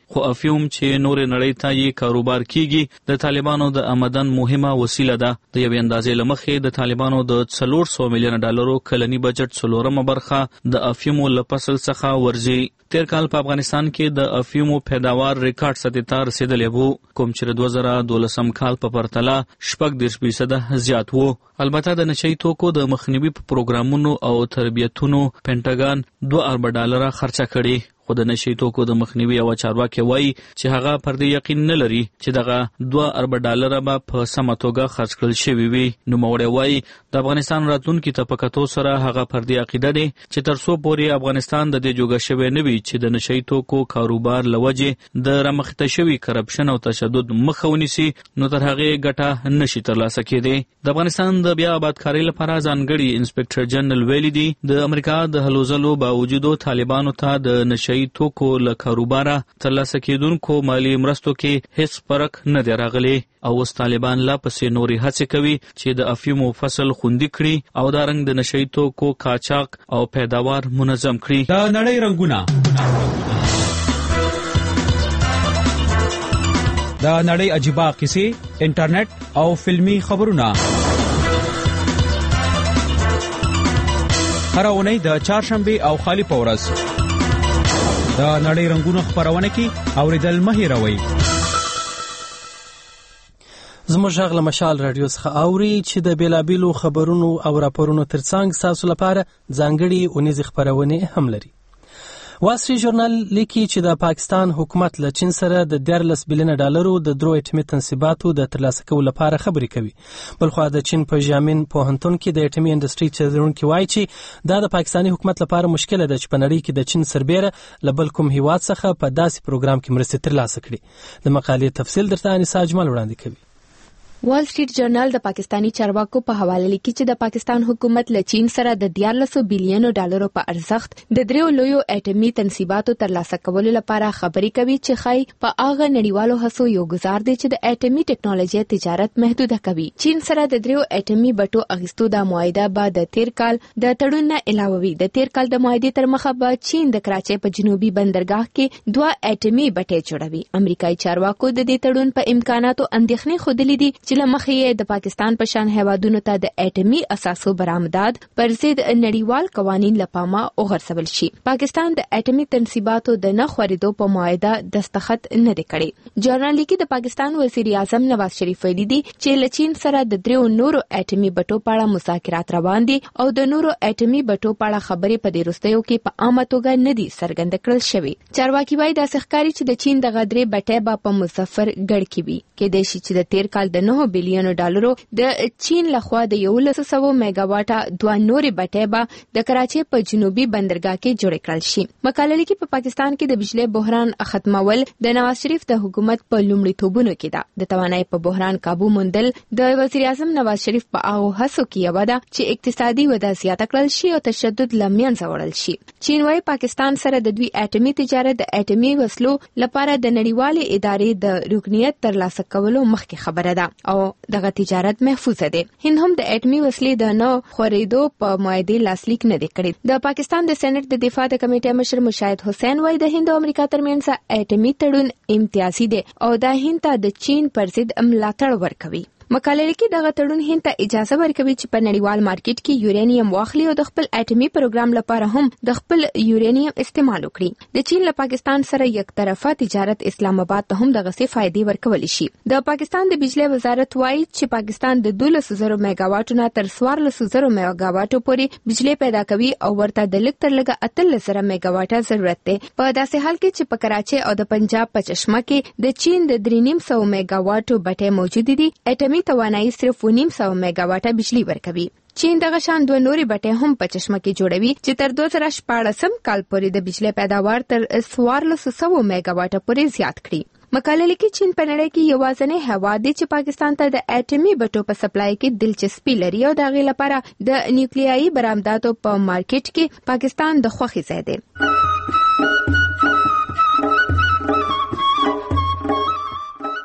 خو افیوم چې نور نړۍ ته یې کاروبار کیږي د طالبانو د آمدن مهمه وسیله ده. د یوې اندازې لمخې د طالبانو د څلور سوه میلیونه ډالرو کلنی بجټ څلورمه برخه د افیومو له فصل څخه ورځي. تیر کال په افغانستان کې د افیومو پیداوار ریکارډ سطح ته رسیدلی وو، کوم چې د دوه زره دولسم کال په پرتله شپږ دېرش فیصده زیات وو. البته د نشئی توکو د مخنیوي په پروګرامونو او تربیتونو پینټاګان دوه اربه ډالره خرچه کړي. خو د نشئی توکو د مخنیوي او چارواکي وایي چې هغه پر دې یقین نه لري چې دغه دوه اربه ډالره به په سمه توګه خرڅ کړل شوي وي. نوموړی وایي د افغانستان راتلونکي ته په کتو سره هغه پر دې عقیده دی چې تر څو پورې افغانستان د دې جوګه شوی نه وي چې د نشئی توکو کاروبار له وجې د رامخته شوي کرپشن او تشدد مخه ونیسي نو تر هغې ګټه نشي ترلاسه کېدی. د افغانستان د بیا آبادکارۍ لپاره ځانګړي انسپکټر جنرال ویلي دي د امریکا د هلو ځلو باوجودو طالبانو ته د نشئی توکو له کاروباره ترلاسه کېدونکو مالي مرستو کې هیڅ فرق نه دی راغلی او اوس طالبان لا پسې نورې هڅې کوي چې د افیومو فصل خوندي کړي او دارنګ د نشئی توکو قاچاق او پیداوار منظم کړي. د نړۍ رنګونه، د نړۍ عجیبه کیسې، انټرنیټ او فلمی خبرونه هر اونۍ د چهارشنبه او خالی په ورځ د نړۍ رنګونو خبرونه کې اوریدل مه هېروئ. زموږ غږ له مشال رادیو څخه اوري چې د بیلابیلو خبرونو او راپورونو ترڅنګ ستاسو لپاره ځانګړي اونیزې خبرونه هم لري. واسټري ژورنال لیکي چې د پاکستان حکومت له چین سره د دیارلس بلیونه ډالرو د درو اټومي تنصیباتو د ترلاسه کولو لپاره خبرې کوي. بلخوا د چین په ژامن پوهنتون کې د اټومي انډستري څېړونکي وایي چې دا د پاکستاني حکومت لپاره مشکله ده چې په نړۍ کې د چین سربیره له بل کوم هیواد څخه په داسې پروګرام کې مرستې ترلاسه کړي. د مقالې تفصیل درته انیسا اجمل وړاندې کوي. وال سټریټ جورنال د پاکستانی چارواکو په حواله لیکي چې د پاکستان حکومت له چین سره د دیارلسو بلیونو ډالرو په ارزښت د دریو لویو اټومي تنصیباتو ترلاسه کولو لپاره خبرې کوي چې خای په هغه نړیوالو هڅو یو گزار دی چې د اټومي ټکنالوژي تجارت محدوده کوي. چین سره د دریو اټومي بټو اغستو د معاهده بعد د تیر کال د تړون نه علاوه وي د تیر کال د معاهدې تر مخه به چین د کراچۍ په جنوبي بندرګاه کې دوه اټومي بټې جوړوي. امریکایي چارواکو د دې تړون په امکاناتو اندېښنې خوده دي چې لمخې د پاکستان په شان هیوادونو ته د اټومي اساسو برآمدات پر ضد نړیوال قوانین لپاره وغورځول شي. پاکستان د اټومي تنصیباتو د نه خریدو په معاهده دستخط نه دی کړی. جرنال لیکي د پاکستان وزیر اعظم نواز شریف ویلي دي چې له چین سره د دریو نورو اټومي بټو په اړه مذاکرات روان دي او د نورو اټومي بټو په اړه خبرې په دې وروستیو کې په عامه توګه نه دي څرګند کړل شوی. چارواکي وايي د ښکاری چې د چین د غدرې بټې به په مظفر ګړ کې وي کې د شي چې د تیر کال د نه بلیونو ډالرو د چین لخوا د یو لس سوه میگا واټه دوه نورې بټې به د کراچۍ په جنوبي بندرګاه کې جوړ کړل شي. مقاله لیکي په پاکستان کې د بجلی بحران ختمول د نواز شریف د حکومت په لومړیتوبونو کې ده. د توانایي په بحران قابو موندل د وزیر اعظم نواز شریف په هغو هڅو کې یو ده چې اقتصادي وده زیاته کړل شي او تشدد له منځه وړل شي. چین وايي پاکستان سره د دوی اټومي تجارت د اټومي وسلو لپاره د نړیوالې ادارې د رکنیت ترلاسه کولو مخکې خبره ده او دغه تجارت محفوظ ده. هند هم د اټومي وسلې د نه خریدو په معاهدې لاسلیک نه دی کړی. د پاکستان د سېنات د دفاع د کمیټې مشر مشاهد حسین وايي د هند او امریکا ترمنځ اټومي تړون امتیازي دی او دا هند ته د چین پر ضد ملاتړ ورکوي. مقاله لیکي دغه تړون هند ته اجازه ورکوي چې په نړیوال مارکیټ کې یورانیم واخلي او د خپل اټومي پروګرام لپاره هم د خپل یورانیم استعمال وکړي. د چین له پاکستان سره یک طرفه تجارت اسلام آباد ته هم دغه څه فائدې ورکول شي. د پاکستان د بجلی وزارت وايي چې پاکستان د دولس زره میگا واټو نه تر څوارلس زره میگا واټو پورې بجلی پیدا کوي او ورته د لږ تر لږه اتلس زره میگا واټه ضرورت دی. په داسې حال کې چې په کراچۍ او د پنجاب په چشمه کې د چین د درې نیم سوه میگا واټو بټې موجود دي. اټومي توانایي صرف نیم سوه میگا واټه بجلی ورکوي. چین دغه شان دوه نورې بټې هم په چشمه کې جوړوي چې تر دوه زره شپاړسم کال پورې د بجلی پیداوار تر څوارلس سوه میگا واټه پورې زیات کړي. مقاله لیکي چین په نړۍ کې یوازینی هیواد دی چې پاکستان ته د اټومي بټو په سپلای کې دلچسپي لري او د هغې لپاره د نیوکلیایي برآمداتو په مارکیټ کې پاکستان د خوښۍ ځای دی.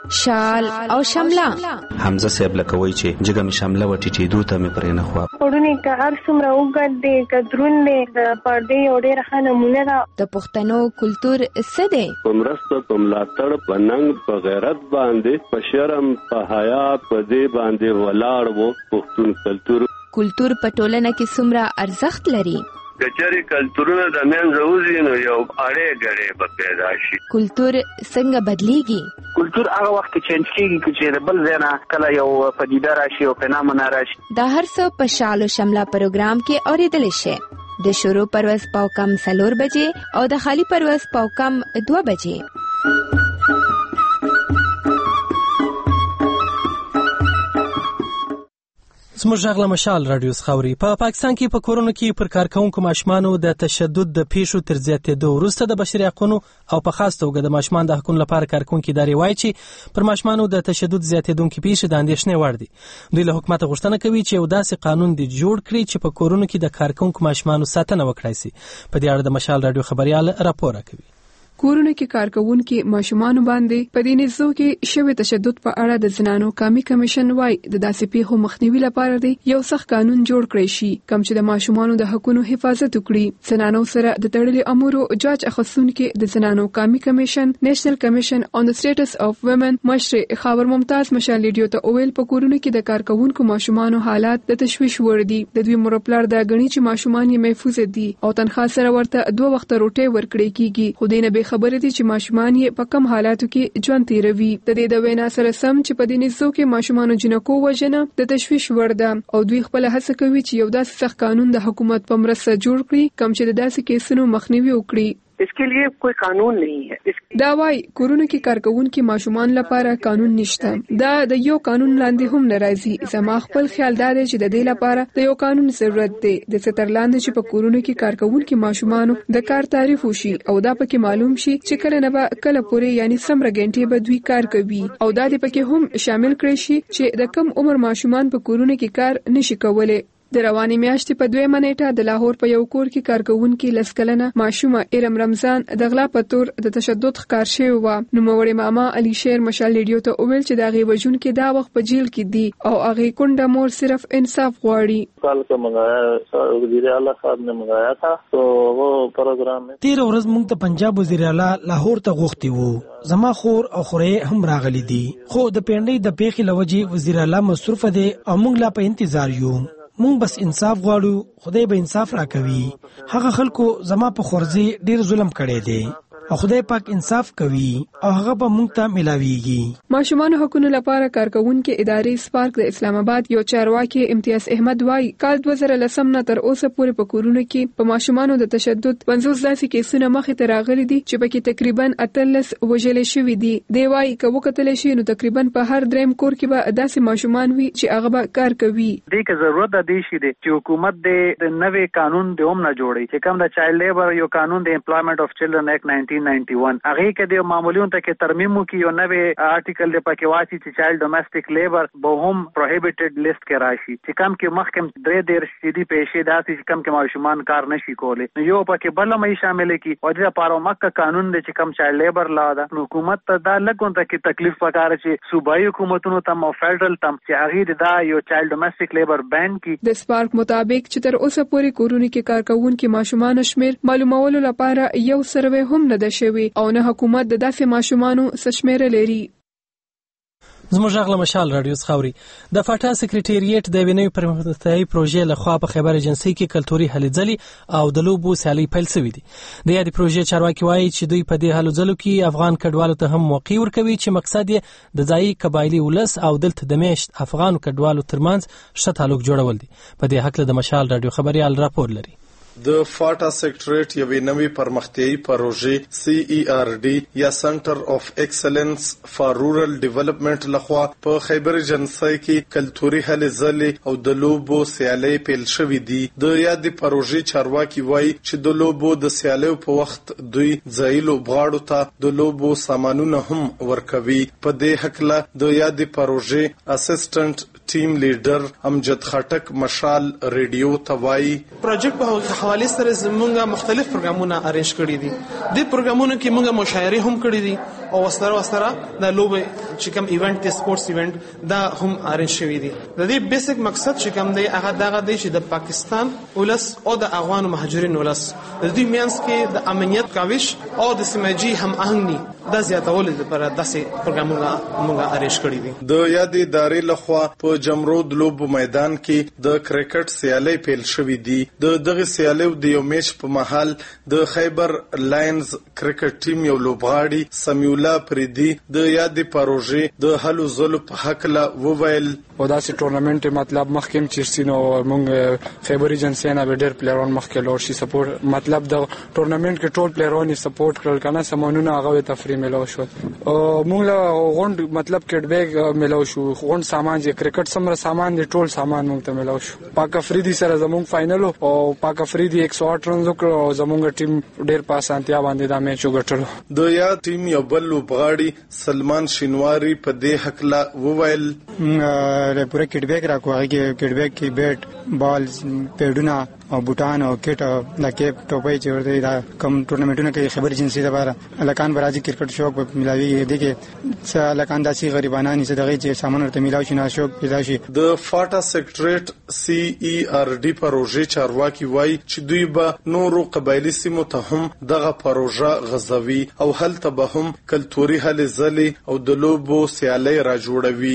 شال او شمله. حمزه صاحب لکوي چې جګه می شامله و ټیټېدو ته مې پرې نه خوا پړونی که هر څومره وګد دی که درون دی د پردې یو ډېره ښه نمونه ده. د پښتنو کلتور څه دی؟ په مرسته په ملاتړ په ننګ په غیرت باندې په شرم په حیا په دې باندې ولاړ وو پښتون کلتور. کلتور په ټولنه کې څومره ارزښت لري؟ کچاري کلتورونه د منځه وځي نو یو اړې ګړې به پیدا شي. کلتور څنګه بدلیږي؟ کلتور هغه وخت چې کېږي چې بل ځای نه کله یو پدیده راشي او فنامنا راشي. دا هر څه په شال او شمله پروګرام کې اورېدل شي. د شروع پرواز پاو کم سلور بجې او د خالی پرواز پاو کم دو بجې. زموږ غږ له مشال رادیو څخه اوري. په پاکستان کې په کورونو کې پر کارکونکو ماشومانو د تشدد د پیښو تر زیاتېدو وروسته د بشري حقوقو او په خاص توګه د ماشومان د حقوقو لپاره کارکونکو ادارې وایي چې پر ماشومانو د تشدد زیاتېدونکو پیښې د اندېښنې وړ دي. دوی له حکومت غوښتنه کوي چې یو داسې قانون دی جوړ کړي چې په کورونو کې د کارکونکو ماشومانو ساتنه وکړي سي. په دې اړه د مشال رادیو خبريال راپور کوي. کورونه کې کارکونکو ماشومان باندې په دې نزو کې شوی تشدد په اړه د زنانو قومي کمیشن وايي د داسې پیښو مخنیوي لپاره دی یو سخت قانون جوړ کړی شي کوم چې د ماشومانو د حقوقو حفاظت وکړي. زنانو سره د تړلې امورو جاج اخصونکو د زنانو قومي کمیشن نېشنل کمیشن اون د سټیټس اف وومن مشر خاور ممتاز مشال ریډیو ته اویل په کورونو کې د کارکونکو ماشومانو حالات د تشویش وړ دي. د دوی مرپلار د غني چې ماشومان یې محفوظ دي او تنخواه سره ورته دوه وخت روټي ورکړي کیږي. خو دې نه خبره دي چې ماشومان یې په کم حالاتو کې ژوند تیروي. د دې د وینا سره سم چې په دې نسو کې ماشومان جنکو وژنه د تشویش ورده او دوی خپل هڅه کوي چې یو داسې سخت قانون د حکومت په مرسته جوړ کړي کوم چې د داسې کیسونو مخنیوي وکړي. इसके लिए कोई कानून नहीं है. دا وايي کورونو کې کارکونکو ماشومان لپاره قانون نشته. دا د یو قانون لاندې هم ناراضي. زما خپل خیال دا دی چې د دې لپاره د یو قانون ضرورت دی د ستر لاندې چې په کورونو کې کارکونکو ماشومان د کار تعریف وشي او دا پکې معلوم شي چې کله نه به کله پورې یعنی سمره غنټې به دوی کار کوي او دا د پکې هم شامل کړي شي چې د کم عمر ماشومان په کورونو کې کار نشي کولای. د رواني میاشتې په دویمه نیټه د لاهور په یو کور کې کارکونکو لسکلنه ماشومه ارم رمضان د غلا په تور د تشدد ښکار شوی و. نو موري ماما علي شیر مشال ریډیو ته اویل چې دا غي وجون کې دا وخت په جیل کې دی او هغه کونډه مور صرف انصاف غواړي. کال کا منگایا وزیر اعلی صاحب نے منگایا تھا تو وہ پروگرام میں تیر ورځ موږ ته پنجاب وزیر اعلی لاهور ته غوښتي وو. زما خور او خورې هم راغلي دي خو د پیندې د پیخي لوجي وزیر اعلی مصروف دي او موږ لا په انتظار یو. مونږ بس انصاف غواړو خدای به انصاف راکوي. هغه خلکو زما په خورزي ډیر ظلم کړی دی او خدای پاک انصاف کوي او هغه به موږ ته ملاويږي. ماشومان حقوقو لپاره کارکونکو ادارې سپارک د اسلام آباد یو چارواکي امتیاز احمد وايي کال دوه زره لسم نه تر اوسه پورې په کورونو کې په ماشومانو د تشدد پنځوس داسې کیسونه مخې ته راغلي دي چې پکې تقریبا اتلس وژل شوي دي. دی وايي که وکتل شي نو تقریبا په هر دریم کور کې به داسې ماشومان وي چې هغه به کار کوي. دې کې ضرورت ده دی شي چې حکومت د نوې قانون د اوم نه جوړي چې کوم د چایلډ لیبر یو قانون د امپلایمنٹ اف چلډرن ایکټ نائنټین نائنټي ون هغه کې د معمولیون ته کې ترمیم وکي یو نوې آرټیکل د پکې واچي چې چایلډ ډومېسټک لیبر به هم پروهیبټډ لیست کې راشي چې کم کې مخکم درې ډېر شدي پیښې داسې چې کم کې ماشومان کار نشي کولی. نو یو پکې بل مې شامل کی او د لپاره مکه قانون د چې کم چایلډ لیبر لا ده. حکومت ته دا لګون ته کې تکلیف وکړي چې صوبایي حکومتونو ته او فدرال ته چې هغه دا یو چایلډ ډومېسټک لیبر بین کی. د سپارک مطابق چې تر اوسه پورې کورونو کې کارکونکو ماشومان شمیر معلومولو لپاره یو سروې هم نه ده شوی او نه حکومت د داسې ماشومانو سشمیره لري. زموږ غږ له مشال رادیو څخه اوري. د فاټا سکریټریټ د وینوي پرمختیايي پروژې لخوا په خیبر ایجنسي کې کلتوري هلې ځلې او د لوبو سیالي پیل شوې دي. د یادې پروژې چارواکي وایي چې دوی په دې هلو ځلو کې افغان کډوالو ته هم موقع ورکوي چې مقصد یې د ځایي قبایلی ولس او دلته د میشت افغان کډوالو ترمنځ ښه تعلق جوړول دي. په دې حق له د مشال رادیو خبريال راپور لري. د فاټا سیکریټریټ یوې نوې پرمختیايي پروژې سی ای آر ډي یا سنټر اف ایکسلنس فار رورل ډیولپمنٹ لخوا په خیبر ایجنسي کې کلتوري هلې ځلې او د لوبو سیالۍ پیل شوې دي. د یادې پروژې چارواکي وایي چې د لوبو د سیالیو په وخت دوی ځایي لوبغاړو ته د لوبو سامانونه هم ورکوي. په دې هکله د یادې پروژې اسسټنټ ټیم لیډر امجد خټک مشال ریډیو ته وایي پروجیکټ په حواله سره زمونږه مختلف پروګرامونه ارینج کړی دي. د پروګرامونو کې موږ مشاعرې هم کړې دي او وسره وسره د لوبې چې کوم ایونت دی سپورتس ایونت دا هم ارنج شوی دی. د دې بیسیک مقصد چې کوم دی هغه دغه دی چې د پاکستان ولس او د افغان مهاجرین ولس د دې مینس کې د امنیت کاوش او د سمجی هم اهنګني د زیاتولو لپاره داسې پروګرامونه موږ ارنج کړی دي. د یادې ادارې لخوا په جمرود لوب میدان کې د کرکټ سیالي پیل شوې دي. د دغه سیالیو د یو میچ په محل د خیبر لاینز کرکټ ټیم یو لوبغاړي سمیولا پریدي د یادې پروژې د هلو زلو په حق لا وویل او داسې ټورنمنت مطلب مخکیم چیرسینو موږ خیبر ایجنسی نه ډېر پلیرون مخکې لور شي سپورټ مطلب د ټورنمنت کې ټول پلیرون سپورټ کړل کنه سمونونه هغه تفریح ملو شو او موږ له غونډ مطلب کټ بیگ ملو شو غونډ سامان چې کرکټ سمره سامان دی ټول سامان موږ ته ملو شو. پاک افریدي سره زموږ فائنل او پاک افریدي ایک سو آٹھ رنز وکړو او زموږ ټیم ډېر په اسانتیا باندې دا میچ وګټلو. د یا ټیم یو بل لوبغاړي سلمان شینواری په دې حق لا وویل له پوره کټ بیگ راکو هغه کې کټ بیگ کې بیٹ بال پیډونه او بوتان او کټ د کیپ ټوپۍ چې ورته دا کم ټورنمنټونه کې خبر جنسي لپاره الکان برازي کرکټ شوق په ملاوي دي کې څه الکان داسي غریبانان چې دغه چې سامان ورته ملاوي شي نه شوق پیدا شي. د فاټا سیکریټریټ سی ای آر ډي پروژې چارواکي وایي چې دوی به نورو قبایلی سیمو ته هم دغه پروژه غزوي او هلته به هم کلتوري هلې ځلې او د لوبو سیالۍ را جوړوي.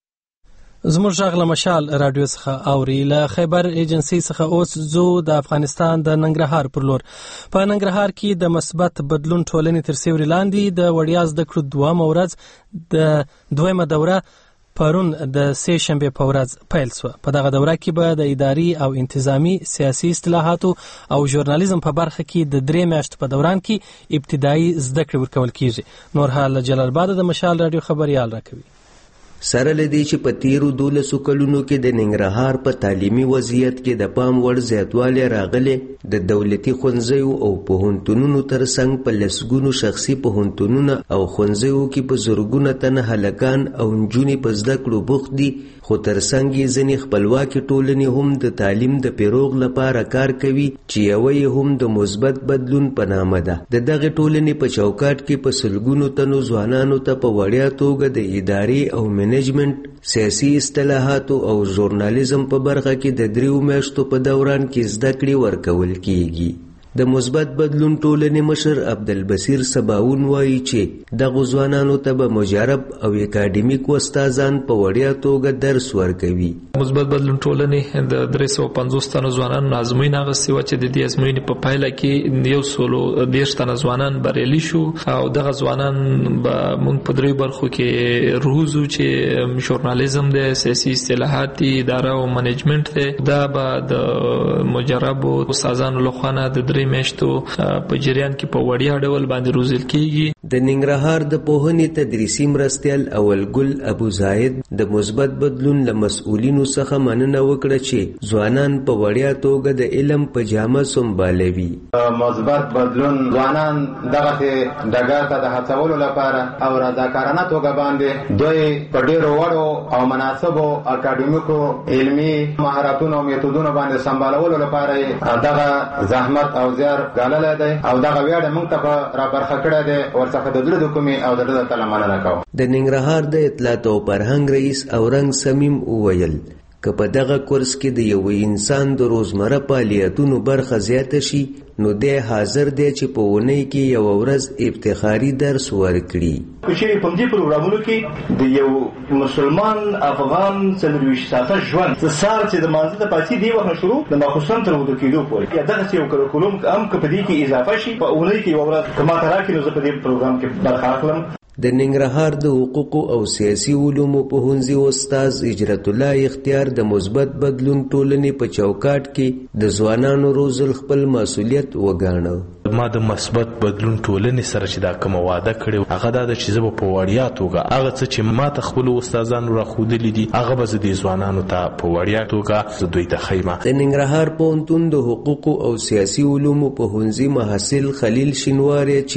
زموږ غږ له مشال رادیو څخه اوري. له خیبر ایجنسی څخه اوس زو د افغانستان د ننګرهار پر لور. په ننګرهار کې د مثبت بدلون ټولنې تر سیوري لاندې د وړیا زده کړو دوامه ورځ د دویمه دوره پرون د سه شنبه په ورځ پیل شو. په دغه دوره کې به د اداري او انتظامی سیاسي اصلاحاتو او ژورنالیزم په برخه کې د درې میاشتو په دوران کې ابتدایي زده کړې ورکول کیږي. نور حال جلال آباد د مشال رادیو خبريال راکوي. سره لدی چې په تیرو دولسو کلونو کې د ننګرهار په تعلیمي وضعیت کې د پام وړ زیاتوالی راغلی. د دولتي ښوونځیو او پوهنتونونو ترڅنګ په لسګونو شخصي پوهنتونونه او ښوونځیو کې په زرګونه تنه هلکان او نجونې په زده کړو بوخت دي، خو ترڅنګ یې ځینې خپلواکې ټولنې هم د تعلیم د پیروغ لپاره کار کوي چې یوه یې هم د مثبت بدلون په نامه ده. د دغې ټولنې په چوکاټ کې په سلګونو تنو ځوانانو ته په وړیا توګه د ادارې او منیجمنت، سیاسي اصطلاحاتو او ژورنالیزم په برخه کې د دریو میاشتو په دوران کې زده کړې ورکول کیږي. د مثبت بدلون ټولنې مشر عبدالبصیر سباون وایي چې دغو ځوانانو ته به مجرب او اکاډمیک استادان په وړیا توګه درس ورکوي. مثبت بدلون ټولنې د درې سوه پنځوس تنو ځوانانو ازموینه اخیستې وه چې د دې ازموینې په پایله کې یو سلو دېرش تنه ځوانان بریالي شو او دغه ځوانان به موږ په دریو برخو کې روزو چې ژورنالیزم دی، سیاسي اصطلاحات دي، اداره او منیجمنت دی. دا به د مجربو استادانو لخوا نه د درې میاشتو په جریان کې په وړیا ډول باندې روزل کیږي. د ننګرهار د پوهنې تدریسي مرستیال اولګل ابو زاید د مثبت بدلون له مسؤلینو څخه مننه وکړه چې ځوانان په وړیا توګه د علم په جامه سمبالوي. مثبت بدلون ځوانان دغه ډګر ته د هڅولو لپاره او رضاکارانه توګه باندې دوی په ډیرو وړو او مناسبو اکاډمیکو علمي مهارتونو او میتودونو باندې سمبالولو لپاره دغه زحمت او زیار ګاللی دی او دغه ویاړ موږ ته را برخه کړی دی. ورڅخه د زړه د کومې او د زړه تله مننه کوم. د ننګرهار د اطلاعات او فرهنګ رئیس اورنګ سمیم وویل که په دغه کورس کې د یو انسان د روزمره فعالیتونو برخه زیاته شي نو دی حاضر دی چې په اونۍ کې یو ورځ افتخاري درس ورکړي. چې په دې پروګرامونو کې د یو مسلمان افغان څلورویشت ساعته ژوند د سهار چې د مانځه د پاتې دی وخت شروع د ماخوستن تر وده کېدو پورې یا دغه یو کریکولم هم که په دې کې اضافه شي په اونۍ کې یو ورځ که ماته راکړي نو زه په دې پروګرام کې برخه اخلم. د ننګرهار د حقوقو او سیاسي علومو پوهنځي استاد اجرت الله اختیار د مثبت بدلون ټولنې په چوکاټ کې د ځوانانو روزل خپل مسؤلیت وګاڼه. ما د مثبت بدلون ټولنې سره چې دا کومه وعده کړې هغه دا ده چې زه به په وړیا توګه هغه څه چې ما ته خپلو استادانو راښودلي دي هغه به زه دې ځوانانو ته په وړیا توګه زه دوی ته ښیم. د ننګرهار پوهنتون د حقوقو او سیاسي علومو پوهنځي محصل خلیل شینواری چې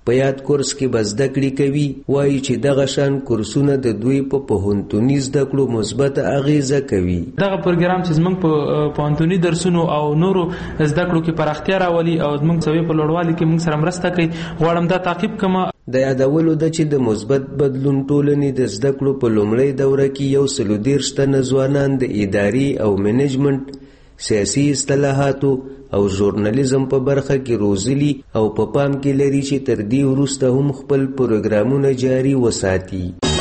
په یاد کورس کې به زده کړې کوي. وایي چې دغه شان کورسونه د دوی په پوهنتوني زده کړو مثبت اغیزه کوي. دغه پروګرام چې زموږ په پوهنتوني درسونو او نورو زده کړو کې پراختیا راولي او زموږ سوي په لوړوالي کې موږ سره مرسته کوي. غواړم دا تعقیب کما. د یادولو ده چې د مثبت بدلون ټولنې د زده کړو په لومړۍ دوره کې یو سل او دېرش تنه ځوانان د اداري او منیجمنت، سیاسي اصطلاحاتو او ژورنالیزم په برخه کې روزلي او په پام کې لري چې تر دې وروسته هم خپل پروګرامونه جاري وساتي.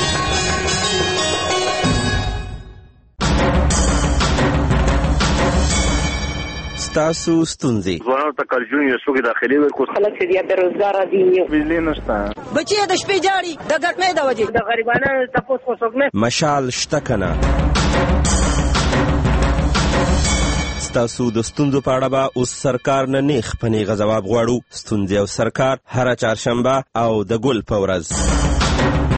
تاسو ستونزې ځوانانو ته کارجونې څوک داخلي ورکو خلک چې بې روزګاره دي، بجلی نشته، بچي د شپې جاړي د ګرمۍ د وجې، د غریبانو تاسو خو څوک نه مشال شته کنه. ستاسو د ستونزو په اړه به اوس سرکار نه نیغ په نیغه ځواب غواړو. ستونزې او سرکار هره چهارشنبه او د ګل په ورځ